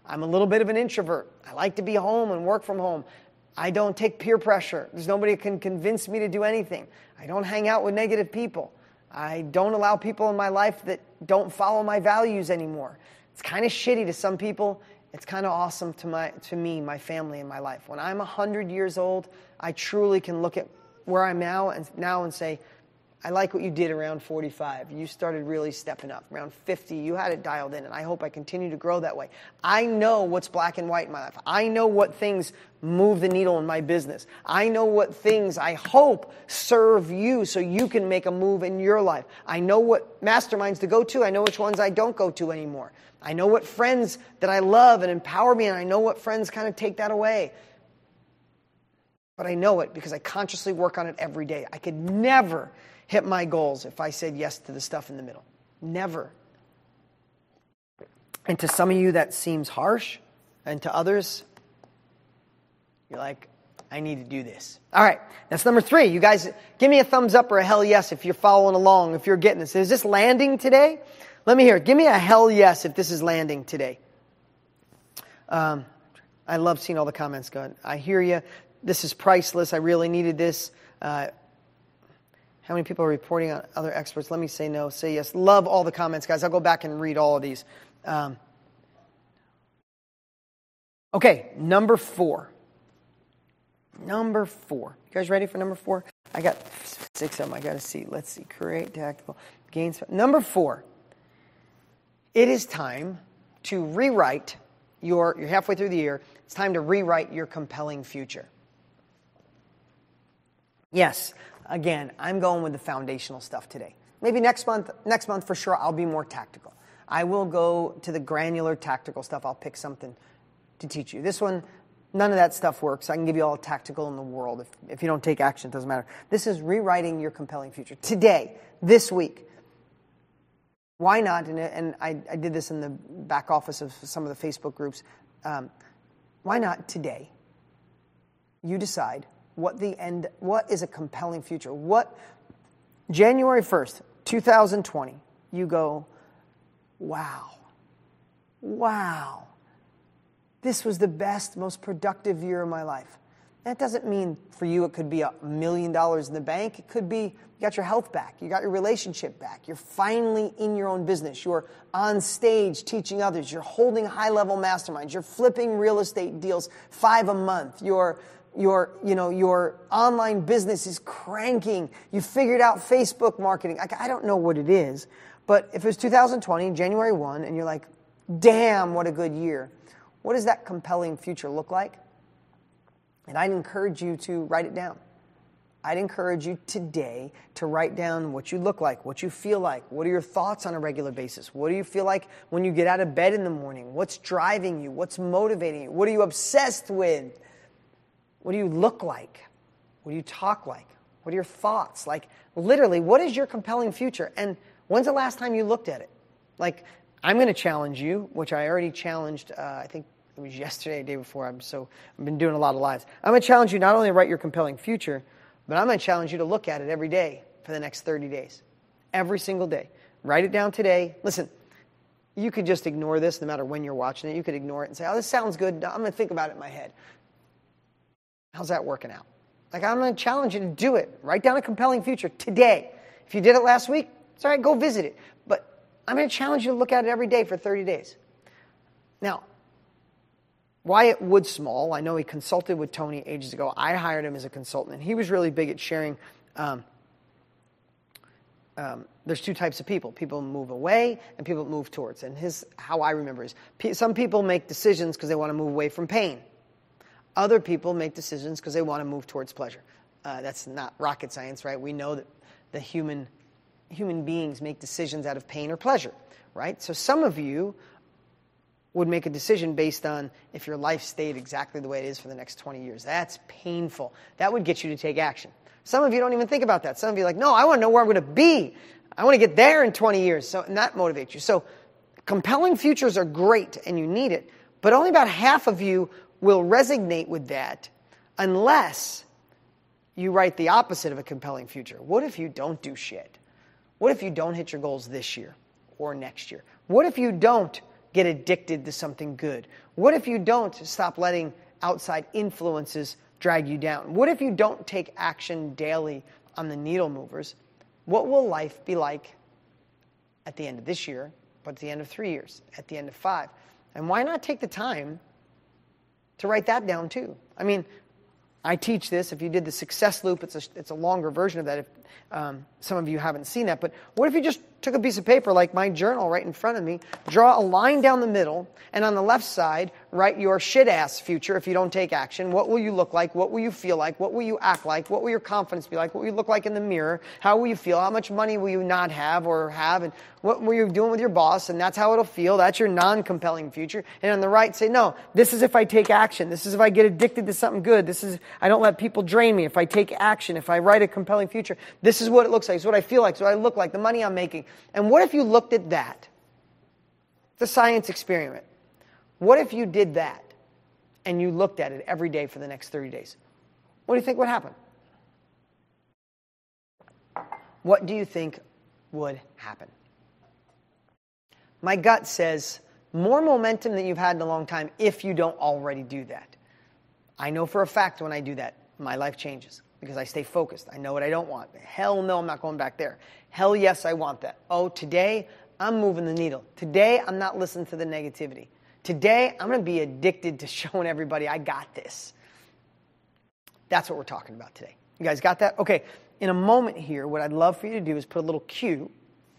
I'm a little bit of an introvert. I like to be home and work from home. I don't take peer pressure. There's nobody who can convince me to do anything. I don't hang out with negative people. I don't allow people in my life that don't follow my values anymore. It's kind of shitty to some people. It's kind of awesome to me, my family, and my life. When I'm 100 years old, I truly can look at where I'm now and say, I like what you did around 45. You started really stepping up. Around 50, you had it dialed in, and I hope I continue to grow that way. I know what's black and white in my life. I know what things move the needle in my business. I know what things I hope serve you so you can make a move in your life. I know what masterminds to go to. I know which ones I don't go to anymore. I know what friends that I love and empower me, and I know what friends kind of take that away. But I know it because I consciously work on it every day. I could never hit my goals if I said yes to the stuff in the middle. Never. And to some of you that seems harsh, and to others, you're like, I need to do this. All right, that's number 3. You guys, give me a thumbs up or a hell yes if you're following along, if you're getting this. Is this landing today? Let me hear it. Give me a hell yes if this is landing today. I love seeing all the comments going. I hear you. This is priceless. I really needed this. How many people are reporting on other experts? Let me say no, say yes. Love all the comments, guys. I'll go back and read all of these. Okay, number 4. Number 4. You guys ready for number 4? I got 6 of them. I got to see. Let's see. Create tactical gains. Number 4. It is time to rewrite you're halfway through the year. It's time to rewrite your compelling future. Yes. Again, I'm going with the foundational stuff today. Maybe next month for sure, I'll be more tactical. I will go to the granular tactical stuff. I'll pick something to teach you. This one, none of that stuff works. I can give you all tactical in the world. If you don't take action, it doesn't matter. This is rewriting your compelling future. Today, this week. Why not? And I did this in the back office of some of the Facebook groups. Why not today? You decide what is a compelling future. January 1st, 2020, you go, wow, this was the best, most productive year of my life. That doesn't mean for you it could be $1 million in the bank. It could be you got your health back. You got your relationship back. You're finally in your own business. You're on stage teaching others. You're holding high-level masterminds. You're flipping real estate deals 5 a month. Your online business is cranking. You figured out Facebook marketing. I don't know what it is, but if it was 2020, January 1, and you're like, damn, what a good year. What does that compelling future look like? And I'd encourage you to write it down. I'd encourage you today to write down what you look like, what you feel like, what are your thoughts on a regular basis, what do you feel like when you get out of bed in the morning, what's driving you, what's motivating you, what are you obsessed with, what do you look like, what do you talk like, what are your thoughts, like literally, what is your compelling future, and when's the last time you looked at it? Like, I'm going to challenge you, which I already challenged, I think it was yesterday, the day before, I've been doing a lot of lives. I'm going to challenge you not only to write your compelling future, but I'm going to challenge you to look at it every day for the next 30 days. Every single day. Write it down today. Listen, you could just ignore this no matter when you're watching it. You could ignore it and say, oh, this sounds good. I'm going to think about it in my head. How's that working out? Like, I'm going to challenge you to do it. Write down a compelling future today. If you did it last week, it's all right, go visit it. But I'm going to challenge you to look at it every day for 30 days. Now, Wyatt Woodsmall, I know he consulted with Tony ages ago. I hired him as a consultant, and he was really big at sharing. There's 2 types of people. People move away and people move towards. And how I remember is some people make decisions because they want to move away from pain. Other people make decisions because they want to move towards pleasure. That's not rocket science, right? We know that the human beings make decisions out of pain or pleasure, right? So some of you would make a decision based on if your life stayed exactly the way it is for the next 20 years. That's painful. That would get you to take action. Some of you don't even think about that. Some of you are like, no, I want to know where I'm going to be. I want to get there in 20 years. And that motivates you. So compelling futures are great and you need it, but only about half of you will resonate with that unless you write the opposite of a compelling future. What if you don't do shit? What if you don't hit your goals this year or next year? What if you don't get addicted to something good? What if you don't stop letting outside influences drag you down? What if you don't take action daily on the needle movers? What will life be like at the end of this year, but at the end of 3 years, at the end of 5? And why not take the time to write that down too? I mean, I teach this. If you did the success loop, it's a longer version of that if some of you haven't seen that. But what if you just took a piece of paper like my journal right in front of me, draw a line down the middle, and on the left side, write your shit-ass future if you don't take action. What will you look like? What will you feel like? What will you act like? What will your confidence be like? What will you look like in the mirror? How will you feel? How much money will you not have or have? And what were you doing with your boss? And that's how it'll feel. That's your non-compelling future. And on the right, say, no, this is if I take action. This is if I get addicted to something good. This is, I don't let people drain me. If I take action, if I write a compelling future, this is what it looks like. It's what I feel like. It's what I look like. The money I'm making. And what if you looked at that? It's a science experiment. What if you did that and you looked at it every day for the next 30 days? What do you think would happen? What do you think would happen? My gut says more momentum than you've had in a long time if you don't already do that. I know for a fact when I do that, my life changes because I stay focused. I know what I don't want. Hell no, I'm not going back there. Hell yes, I want that. Oh, today I'm moving the needle. Today I'm not listening to the negativity. Today I'm going to be addicted to showing everybody I got this. That's what we're talking about today. You guys got that? Okay, in a moment here, what I'd love for you to do is put a little cue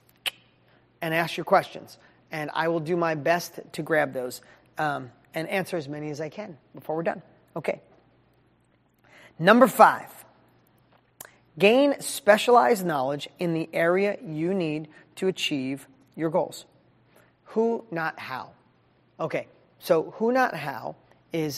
and ask your questions. And I will do my best to grab those and answer as many as I can before we're done. Okay. Number 5. Gain specialized knowledge in the area you need to achieve your goals. Who, not how. Okay, so who, not how is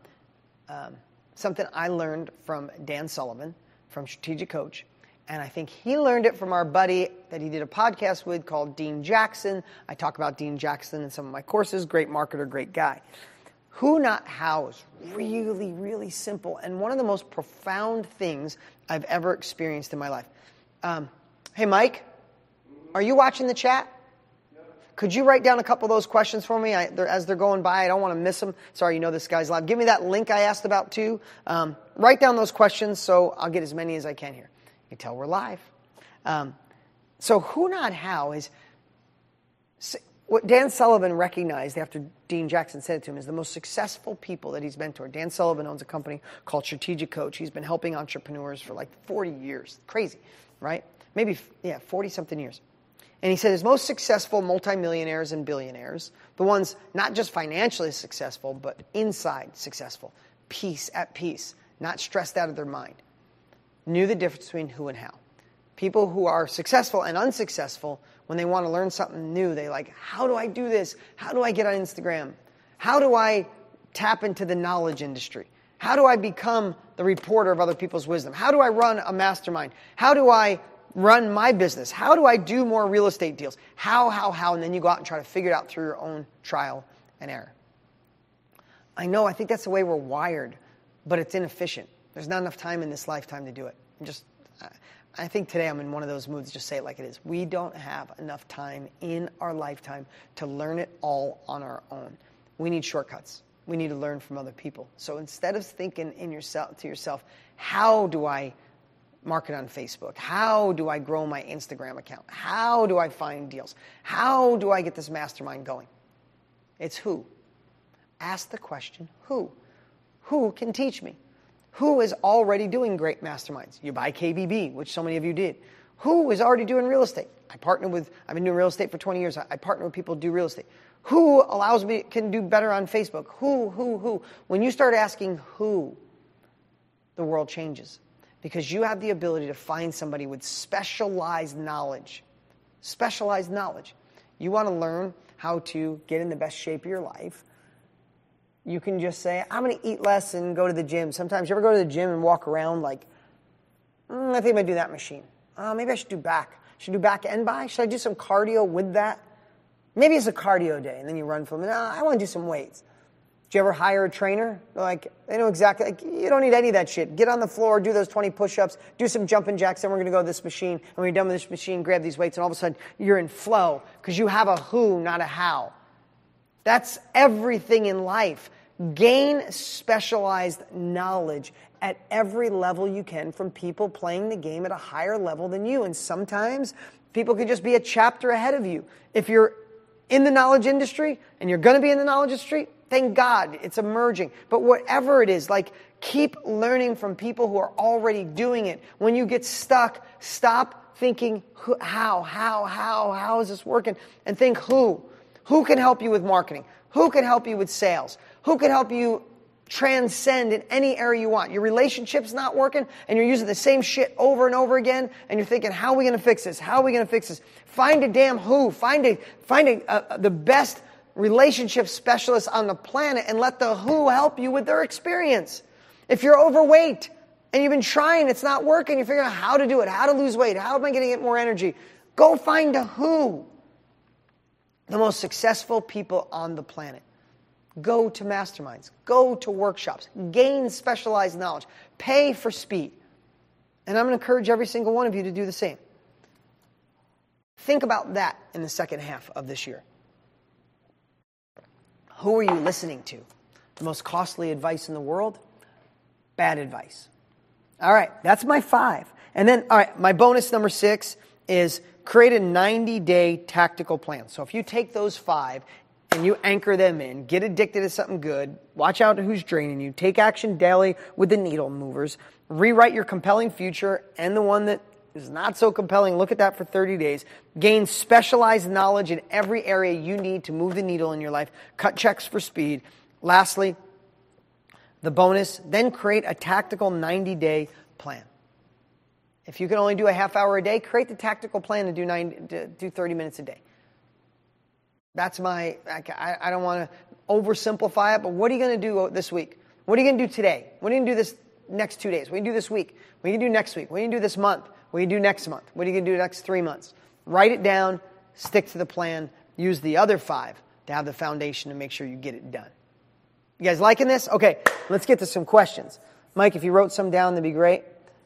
something I learned from Dan Sullivan, from Strategic Coach. And I think he learned it from our buddy that he did a podcast with called Dean Jackson. I talk about Dean Jackson in some of my courses. Great marketer, great guy. Who, not how is really, really simple and one of the most profound things I've ever experienced in my life. Hey, Mike, are you watching the chat? Could you write down a couple of those questions for me as they're going by? I don't want to miss them. Sorry, you know this guy's live. Give me that link I asked about too. Write down those questions so I'll get as many as I can here. You can tell we're live. So who, not how is what Dan Sullivan recognized after Dean Jackson said it to him is the most successful people that he's mentored. Dan Sullivan owns a company called Strategic Coach. He's been helping entrepreneurs for like 40 years. Crazy, right? Maybe, 40-something years. And he said his most successful multimillionaires and billionaires, the ones not just financially successful, but inside successful, at peace, not stressed out of their mind, knew the difference between who and how. People who are successful and unsuccessful, when they want to learn something new, they like, how do I do this? How do I get on Instagram? How do I tap into the knowledge industry? How do I become the reporter of other people's wisdom? How do I run a mastermind? How do I run my business? How do I do more real estate deals? How? And then you go out and try to figure it out through your own trial and error. I think that's the way we're wired, but it's inefficient. There's not enough time in this lifetime to do it. I think today I'm in one of those moods, just say it like it is. We don't have enough time in our lifetime to learn it all on our own. We need shortcuts. We need to learn from other people. So instead of thinking to yourself, how do I market on Facebook? How do I grow my Instagram account? How do I find deals? How do I get this mastermind going? It's who. Ask the question, who? Who can teach me? Who is already doing great masterminds? You buy KBB, which so many of you did. Who is already doing real estate? I've been doing real estate for 20 years. I partner with people who do real estate. Who can do better on Facebook? Who? When you start asking who, the world changes. Because you have the ability to find somebody with specialized knowledge. Specialized knowledge. You want to learn how to get in the best shape of your life. You can just say, I'm going to eat less and go to the gym. Sometimes you ever go to the gym and walk around like, I think I'm going to do that machine. Maybe I should do back. Should I do back and bi? Should I do some cardio with that? Maybe it's a cardio day, and then you run from it. I want to do some weights. Did you ever hire a trainer? They know exactly. You don't need any of that shit. Get on the floor, do those 20 push-ups, do some jumping jacks, then we're going to go to this machine. And when you're done with this machine, grab these weights, and all of a sudden, you're in flow because you have a who, not a how. That's everything in life. Gain specialized knowledge at every level you can from people playing the game at a higher level than you. And sometimes people could just be a chapter ahead of you. If you're in the knowledge industry and you're going to be in the knowledge industry, thank God it's emerging. But whatever it is, like, keep learning from people who are already doing it. When you get stuck, stop thinking how is this working, and think who. Who can help you with marketing? Who can help you with sales? Who can help you transcend in any area you want? Your relationship's not working and you're using the same shit over and over again and you're thinking, how are we going to fix this? How are we going to fix this? Find a damn who. Find the best relationship specialist on the planet and let the who help you with their experience. If you're overweight and you've been trying, it's not working, you're figuring out how to do it, how to lose weight, how am I going to get more energy? Go find a who. The most successful people on the planet. Go to masterminds. Go to workshops. Gain specialized knowledge. Pay for speed. And I'm going to encourage every single one of you to do the same. Think about that in the second half of this year. Who are you listening to? The most costly advice in the world? Bad advice. All right, that's my 5. And then, all right, my bonus number 6 is create a 90-day tactical plan. So if you take those 5 and you anchor them in, get addicted to something good, watch out who's draining you, take action daily with the needle movers, rewrite your compelling future and the one that is not so compelling, look at that for 30 days, gain specialized knowledge in every area you need to move the needle in your life, cut checks for speed. Lastly, the bonus, then create a tactical 90-day plan. If you can only do a half hour a day, create the tactical plan to do 30 minutes a day. That's I don't want to oversimplify it, but what are you going to do this week? What are you going to do today? What are you going to do this next 2 days? What are you going to do this week? What are you going to do next week? What are you going to do this month? What are you going to do next month? What are you going to do the next 3 months? Write it down, stick to the plan, use the other 5 to have the foundation to make sure you get it done. You guys liking this? Okay, let's get to some questions. Mike, if you wrote some down, that'd be great.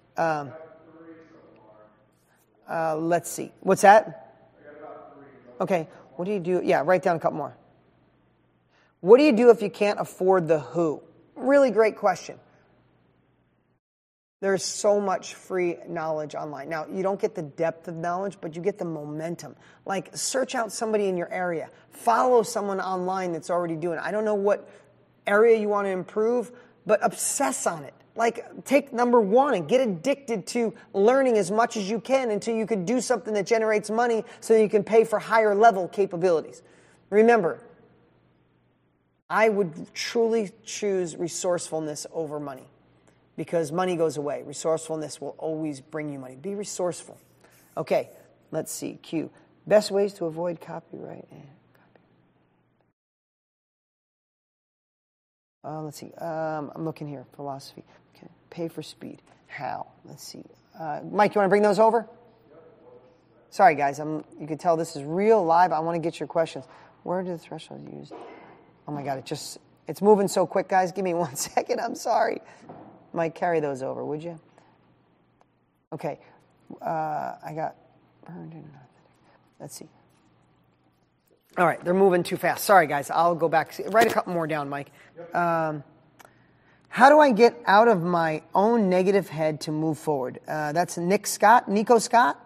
Let's see. What's that? Okay. What do you do? Yeah, write down a couple more. What do you do if you can't afford the who? Really great question. There's so much free knowledge online. Now, you don't get the depth of knowledge, but you get the momentum. Like, search out somebody in your area. Follow someone online that's already doing it. I don't know what area you want to improve, but obsess on it. Like, take number 1 and get addicted to learning as much as you can until you can do something that generates money so that you can pay for higher level capabilities. Remember, I would truly choose resourcefulness over money because money goes away. Resourcefulness will always bring you money. Be resourceful. Okay, let's see. Q. Best ways to avoid copyright. Let's see. I'm looking here. Philosophy. Okay. Pay for speed. How? Let's see. Mike, you want to bring those over? Sorry, guys. You can tell this is real live. I want to get your questions. Where do the thresholds use? Oh my God! It's moving so quick, guys. Give me 1 second. I'm sorry. Mike, carry those over, would you? Okay. I got burned in. Let's see. All right, they're moving too fast. Sorry, guys. I'll go back. Write a couple more down, Mike. How do I get out of my own negative head to move forward? That's Nico Scott? Nico Scott.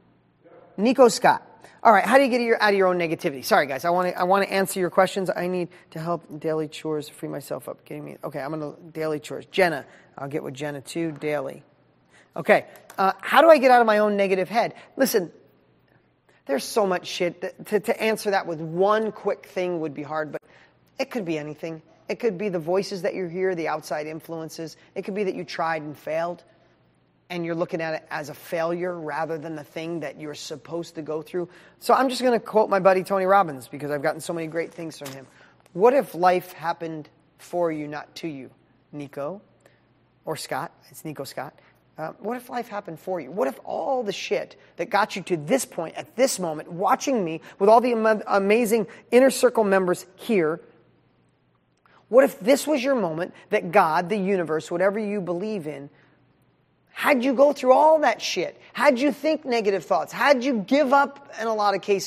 All right, how do you get out of your own negativity? Sorry, guys. I want to answer your questions. I need to help daily chores free myself up. Okay, I'm going to daily chores. Jenna. I'll get with Jenna too. Daily. Okay, how do I get out of my own negative head? Listen. There's so much shit to answer that with one quick thing would be hard, but it could be anything. It could be the voices that you hear, the outside influences. It could be that you tried and failed, and you're looking at it as a failure rather than the thing that you're supposed to go through. So I'm just going to quote my buddy Tony Robbins because I've gotten so many great things from him. What if life happened for you, not to you, Nico? Or Scott. It's Nico Scott. What if life happened for you? What if all the shit that got you to this point, at this moment, watching me with all the amazing Inner Circle members here, what if this was your moment that God, the universe, whatever you believe in, had you go through all that shit, had you think negative thoughts, had you give up in a lot of cases,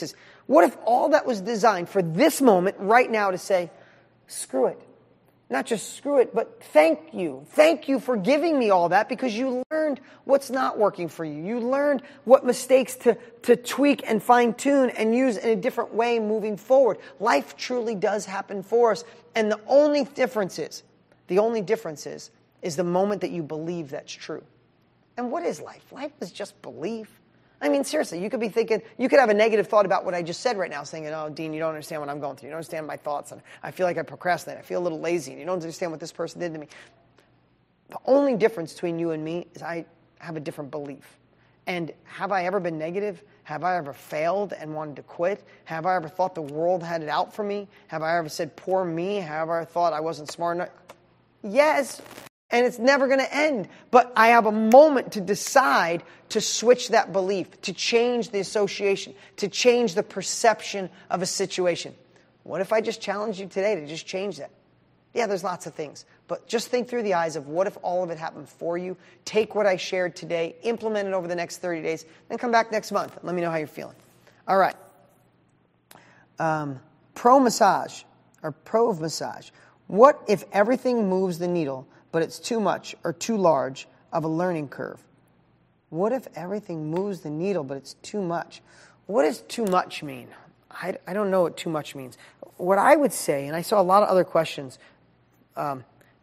What if all that was designed for this moment right now to say, screw it. Not just screw it, but thank you. Thank you for giving me all that because you learned what's not working for you. You learned what mistakes to tweak and fine tune and use in a different way moving forward. Life truly does happen for us. And the only difference is the moment that you believe that's true. And what is life? Life is just belief. I mean, seriously, you could be thinking, you could have a negative thought about what I just said right now, saying, oh, Dean, you don't understand what I'm going through. You don't understand my thoughts. And I feel like I procrastinate. I feel a little lazy. And you don't understand what this person did to me. The only difference between you and me is I have a different belief. And have I ever been negative? Have I ever failed and wanted to quit? Have I ever thought the world had it out for me? Have I ever said, poor me? Have I ever thought I wasn't smart enough? Yes. And it's never going to end. But I have a moment to decide to switch that belief, to change the association, to change the perception of a situation. What if I just challenged you today to just change that? Yeah, there's lots of things. But just think through the eyes of what if all of it happened for you. Take what I shared today, implement it over the next 30 days, then come back next month and let me know how you're feeling. All right. Pro massage. What if everything moves the needle, but it's too much or too large of a learning curve? What if everything moves the needle, but it's too much? What does too much mean? I don't know what too much means. What I would say, and I saw a lot of other questions, come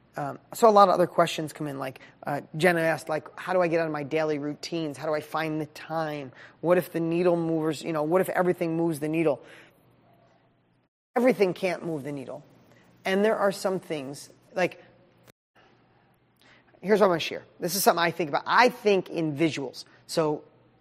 in, like Jenna asked, like, how do I get out of my daily routines? How do I find the time? What if the needle movers, what if everything moves the needle? Everything can't move the needle. And there are some things, like, here's what I'm going to share. This is something I think about. I think in visuals. So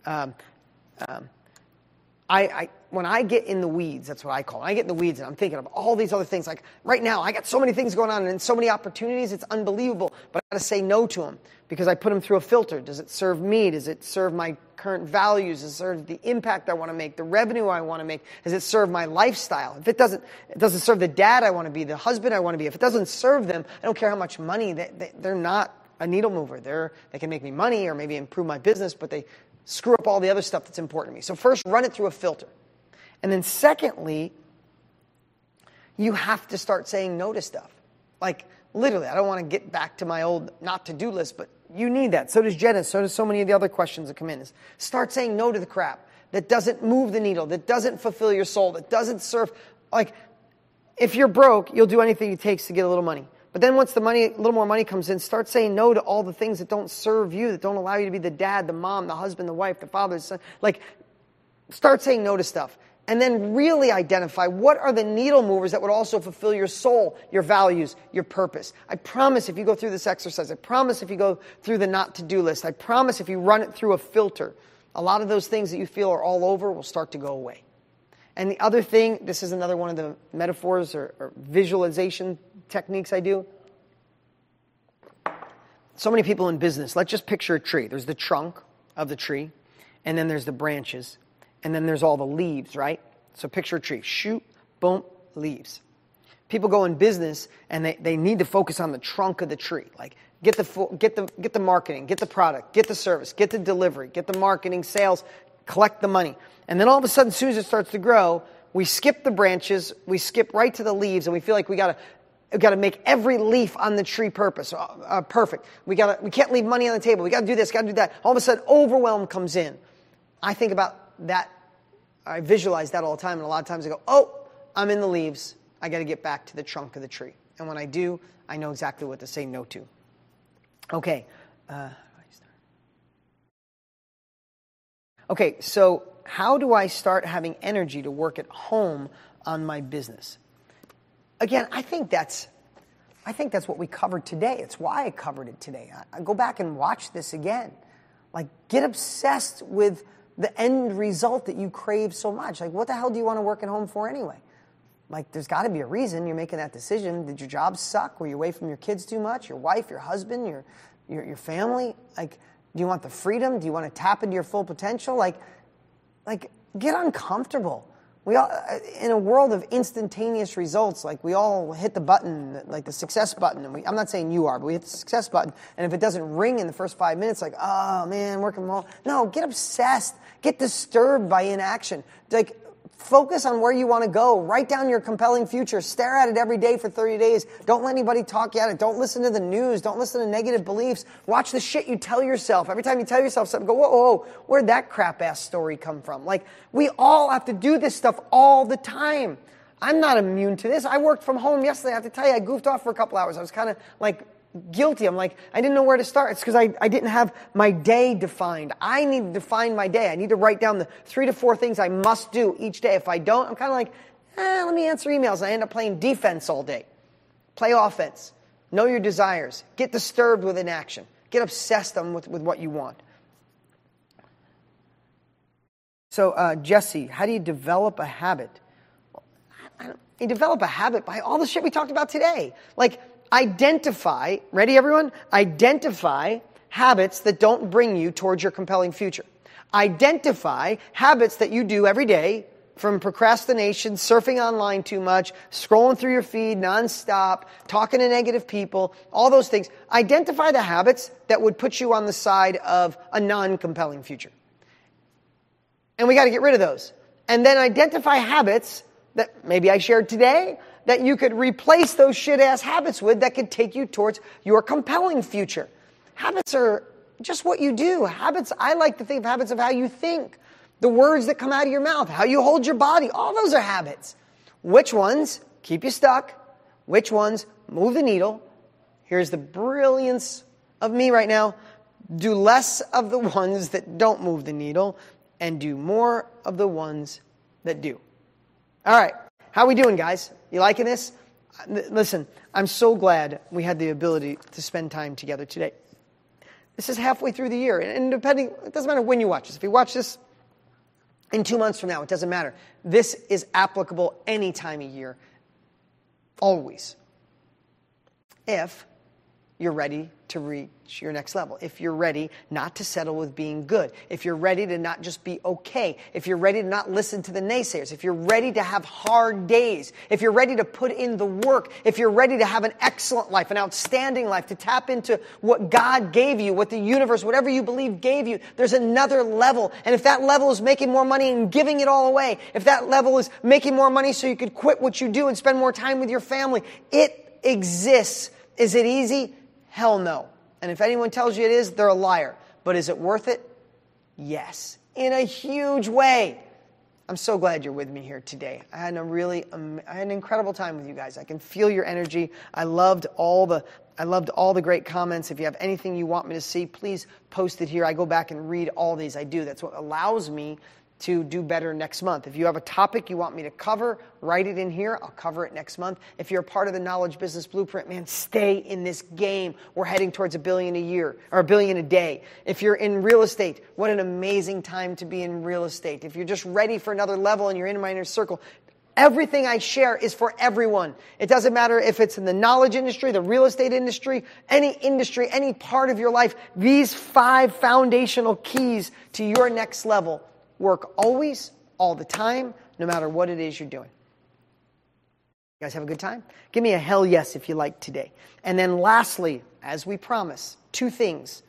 when I get in the weeds, that's what I call it. I get in the weeds and I'm thinking of all these other things. Like right now, I got so many things going on and so many opportunities, it's unbelievable. But I got to say no to them because I put them through a filter. Does it serve me? Does it serve my current values? Does it serve the impact I want to make, the revenue I want to make? Does it serve my lifestyle? If it doesn't serve the dad I want to be, the husband I want to be. If it doesn't serve them, I don't care how much money, they're not a needle mover. They can make me money or maybe improve my business, but they screw up all the other stuff that's important to me. So first, run it through a filter. And then secondly, you have to start saying no to stuff. Like literally, I don't want to get back to my old not to-do list, but you need that. So does Jenna. So does so many of the other questions that come in. Is start saying no to the crap that doesn't move the needle, that doesn't fulfill your soul, that doesn't serve. Like if you're broke, you'll do anything it takes to get a little money. But then once a little more money comes in, start saying no to all the things that don't serve you, that don't allow you to be the dad, the mom, the husband, the wife, the father, the son. Like, start saying no to stuff. And then really identify what are the needle movers that would also fulfill your soul, your values, your purpose. I promise if you go through this exercise, I promise if you go through the not-to-do list, I promise if you run it through a filter, a lot of those things that you feel are all over will start to go away. And the other thing, this is another one of the metaphors or visualization techniques I do. So many people in business, let's just picture a tree. There's the trunk of the tree, and then there's the branches, and then there's all the leaves, right? So picture a tree. Shoot, boom, leaves. People go in business, and they need to focus on the trunk of the tree. Like, get the marketing, get the product, get the service, get the delivery, get the marketing, sales, collect the money. And then all of a sudden, as soon as it starts to grow, we skip the branches, we skip right to the leaves, and we feel like we got to make every leaf on the tree perfect. We can't leave money on the table. We got to do this, got to do that. All of a sudden, overwhelm comes in. I think about that. I visualize that all the time, and a lot of times I go, oh, I'm in the leaves. I got to get back to the trunk of the tree. And when I do, I know exactly what to say no to. Okay. Okay, so how do I start having energy to work at home on my business? Again, I think that's what we covered today. It's why I covered it today. I go back and watch this again. Like, get obsessed with the end result that you crave so much. Like, what the hell do you want to work at home for anyway? Like, there's got to be a reason you're making that decision. Did your job suck? Were you away from your kids too much? Your wife, your husband, your family? Like, do you want the freedom? Do you want to tap into your full potential? Like, get uncomfortable. We all, in a world of instantaneous results, like we all hit the button, like the success button. And I'm not saying you are, but we hit the success button. And if it doesn't ring in the first 5 minutes, like, oh man, working from home. No, get obsessed. Get disturbed by inaction. Like, Focus on where you want to go. Write down your compelling future. Stare at it every day for 30 days. Don't let anybody talk you at it. Don't listen to the news. Don't listen to negative beliefs. Watch the shit you tell yourself. Every time you tell yourself something, go, whoa, whoa, whoa, where'd that crap-ass story come from? Like, we all have to do this stuff all the time. I'm not immune to this. I worked from home yesterday. I have to tell you, I goofed off for a couple hours. I was kind of like guilty. I'm like, I didn't know where to start. It's because I didn't have my day defined. I need to define my day. I need to write down the 3 to 4 things I must do each day. If I don't, I'm kind of like, let me answer emails. And I end up playing defense all day. Play offense. Know your desires. Get disturbed with inaction. Get obsessed with what you want. So, Jesse, how do you develop a habit? You develop a habit by all the shit we talked about today. Like, identify, ready everyone? Identify habits that don't bring you towards your compelling future. Identify habits that you do every day, from procrastination, surfing online too much, scrolling through your feed nonstop, talking to negative people, all those things. Identify the habits that would put you on the side of a non-compelling future. And we got to get rid of those. And then identify habits that maybe I shared today that you could replace those shit-ass habits with that could take you towards your compelling future. Habits are just what you do. Habits, I like to think of habits of how you think. The words that come out of your mouth, how you hold your body, all those are habits. Which ones keep you stuck? Which ones move the needle? Here's the brilliance of me right now. Do less of the ones that don't move the needle and do more of the ones that do. All right. How we doing, guys? You liking this? Listen, I'm so glad we had the ability to spend time together today. This is halfway through the year, and it doesn't matter when you watch this. If you watch this in 2 months from now, it doesn't matter. This is applicable any time of year, always. If you're ready to reach your next level. If you're ready not to settle with being good. If you're ready to not just be okay. If you're ready to not listen to the naysayers. If you're ready to have hard days. If you're ready to put in the work. If you're ready to have an excellent life, an outstanding life, to tap into what God gave you, what the universe, whatever you believe gave you. There's another level. And if that level is making more money and giving it all away, if that level is making more money so you could quit what you do and spend more time with your family, it exists. Is it easy? Hell no. And if anyone tells you it is, they're a liar. But is it worth it? Yes. In a huge way. I'm so glad you're with me here today. I had an incredible time with you guys. I can feel your energy. I loved all the great comments. If you have anything you want me to see, please post it here. I go back and read all these. I do. That's what allows me to do better next month. If you have a topic you want me to cover, write it in here. I'll cover it next month. If you're a part of the Knowledge Business Blueprint, man, stay in this game. We're heading towards $1 billion a year, or $1 billion a day. If you're in real estate, what an amazing time to be in real estate. If you're just ready for another level and you're in my inner circle, everything I share is for everyone. It doesn't matter if it's in the knowledge industry, the real estate industry, any part of your life. These 5 foundational keys to your next level work always, all the time, no matter what it is you're doing. You guys have a good time? Give me a hell yes if you like today. And then lastly, as we promise, 2 things.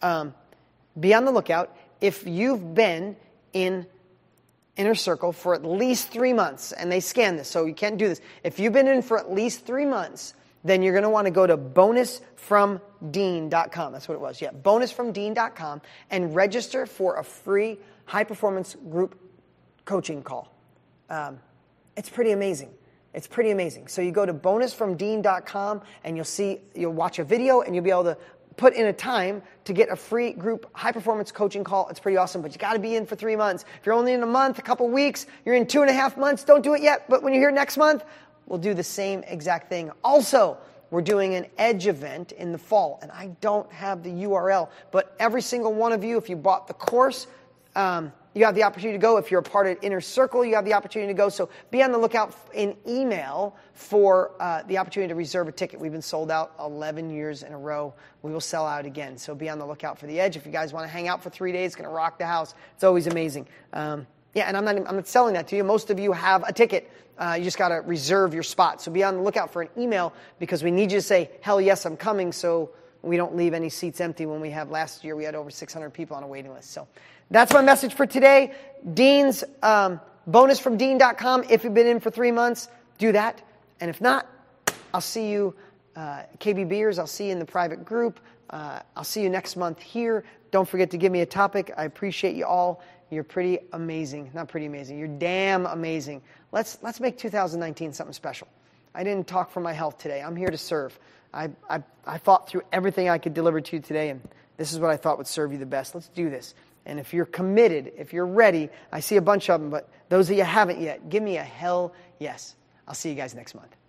Be on the lookout. If you've been in Inner Circle for at least 3 months, and they scan this, so you can't do this. If you've been in for at least 3 months, then you're going to want to go to bonusfromdean.com. That's what it was. Yeah, bonusfromdean.com, and register for a free high-performance group coaching call. It's pretty amazing. It's pretty amazing. So you go to bonusfromdean.com, and you'll watch a video, and you'll be able to put in a time to get a free group high-performance coaching call. It's pretty awesome, but you got to be in for 3 months. If you're only in a month, a couple weeks, you're in 2.5 months, don't do it yet. But when you're here next month, we'll do the same exact thing. Also, we're doing an Edge event in the fall, and I don't have the URL, but every single one of you, if you bought the course, you have the opportunity to go. If you're a part of Inner Circle, you have the opportunity to go. So be on the lookout in email for the opportunity to reserve a ticket. We've been sold out 11 years in a row. We will sell out again. So be on the lookout for the Edge. If you guys want to hang out for 3 days, it's going to rock the house. It's always amazing. And I'm not selling that to you. Most of you have a ticket. You just got to reserve your spot. So be on the lookout for an email, because we need you to say, hell yes, I'm coming, so we don't leave any seats empty. When we have last year, we had over 600 people on a waiting list. So that's my message for today. Dean's Bonusfromdean.com. If you've been in for 3 months, do that. And if not, I'll see you, KB Beers. I'll see you in the private group. I'll see you next month here. Don't forget to give me a topic. I appreciate you all. You're pretty amazing. Not pretty amazing. You're damn amazing. Let's make 2019 something special. I didn't talk for my health today. I'm here to serve. I thought through everything I could deliver to you today, and this is what I thought would serve you the best. Let's do this. And if you're committed, if you're ready, I see a bunch of them, but those of you haven't yet, give me a hell yes. I'll see you guys next month.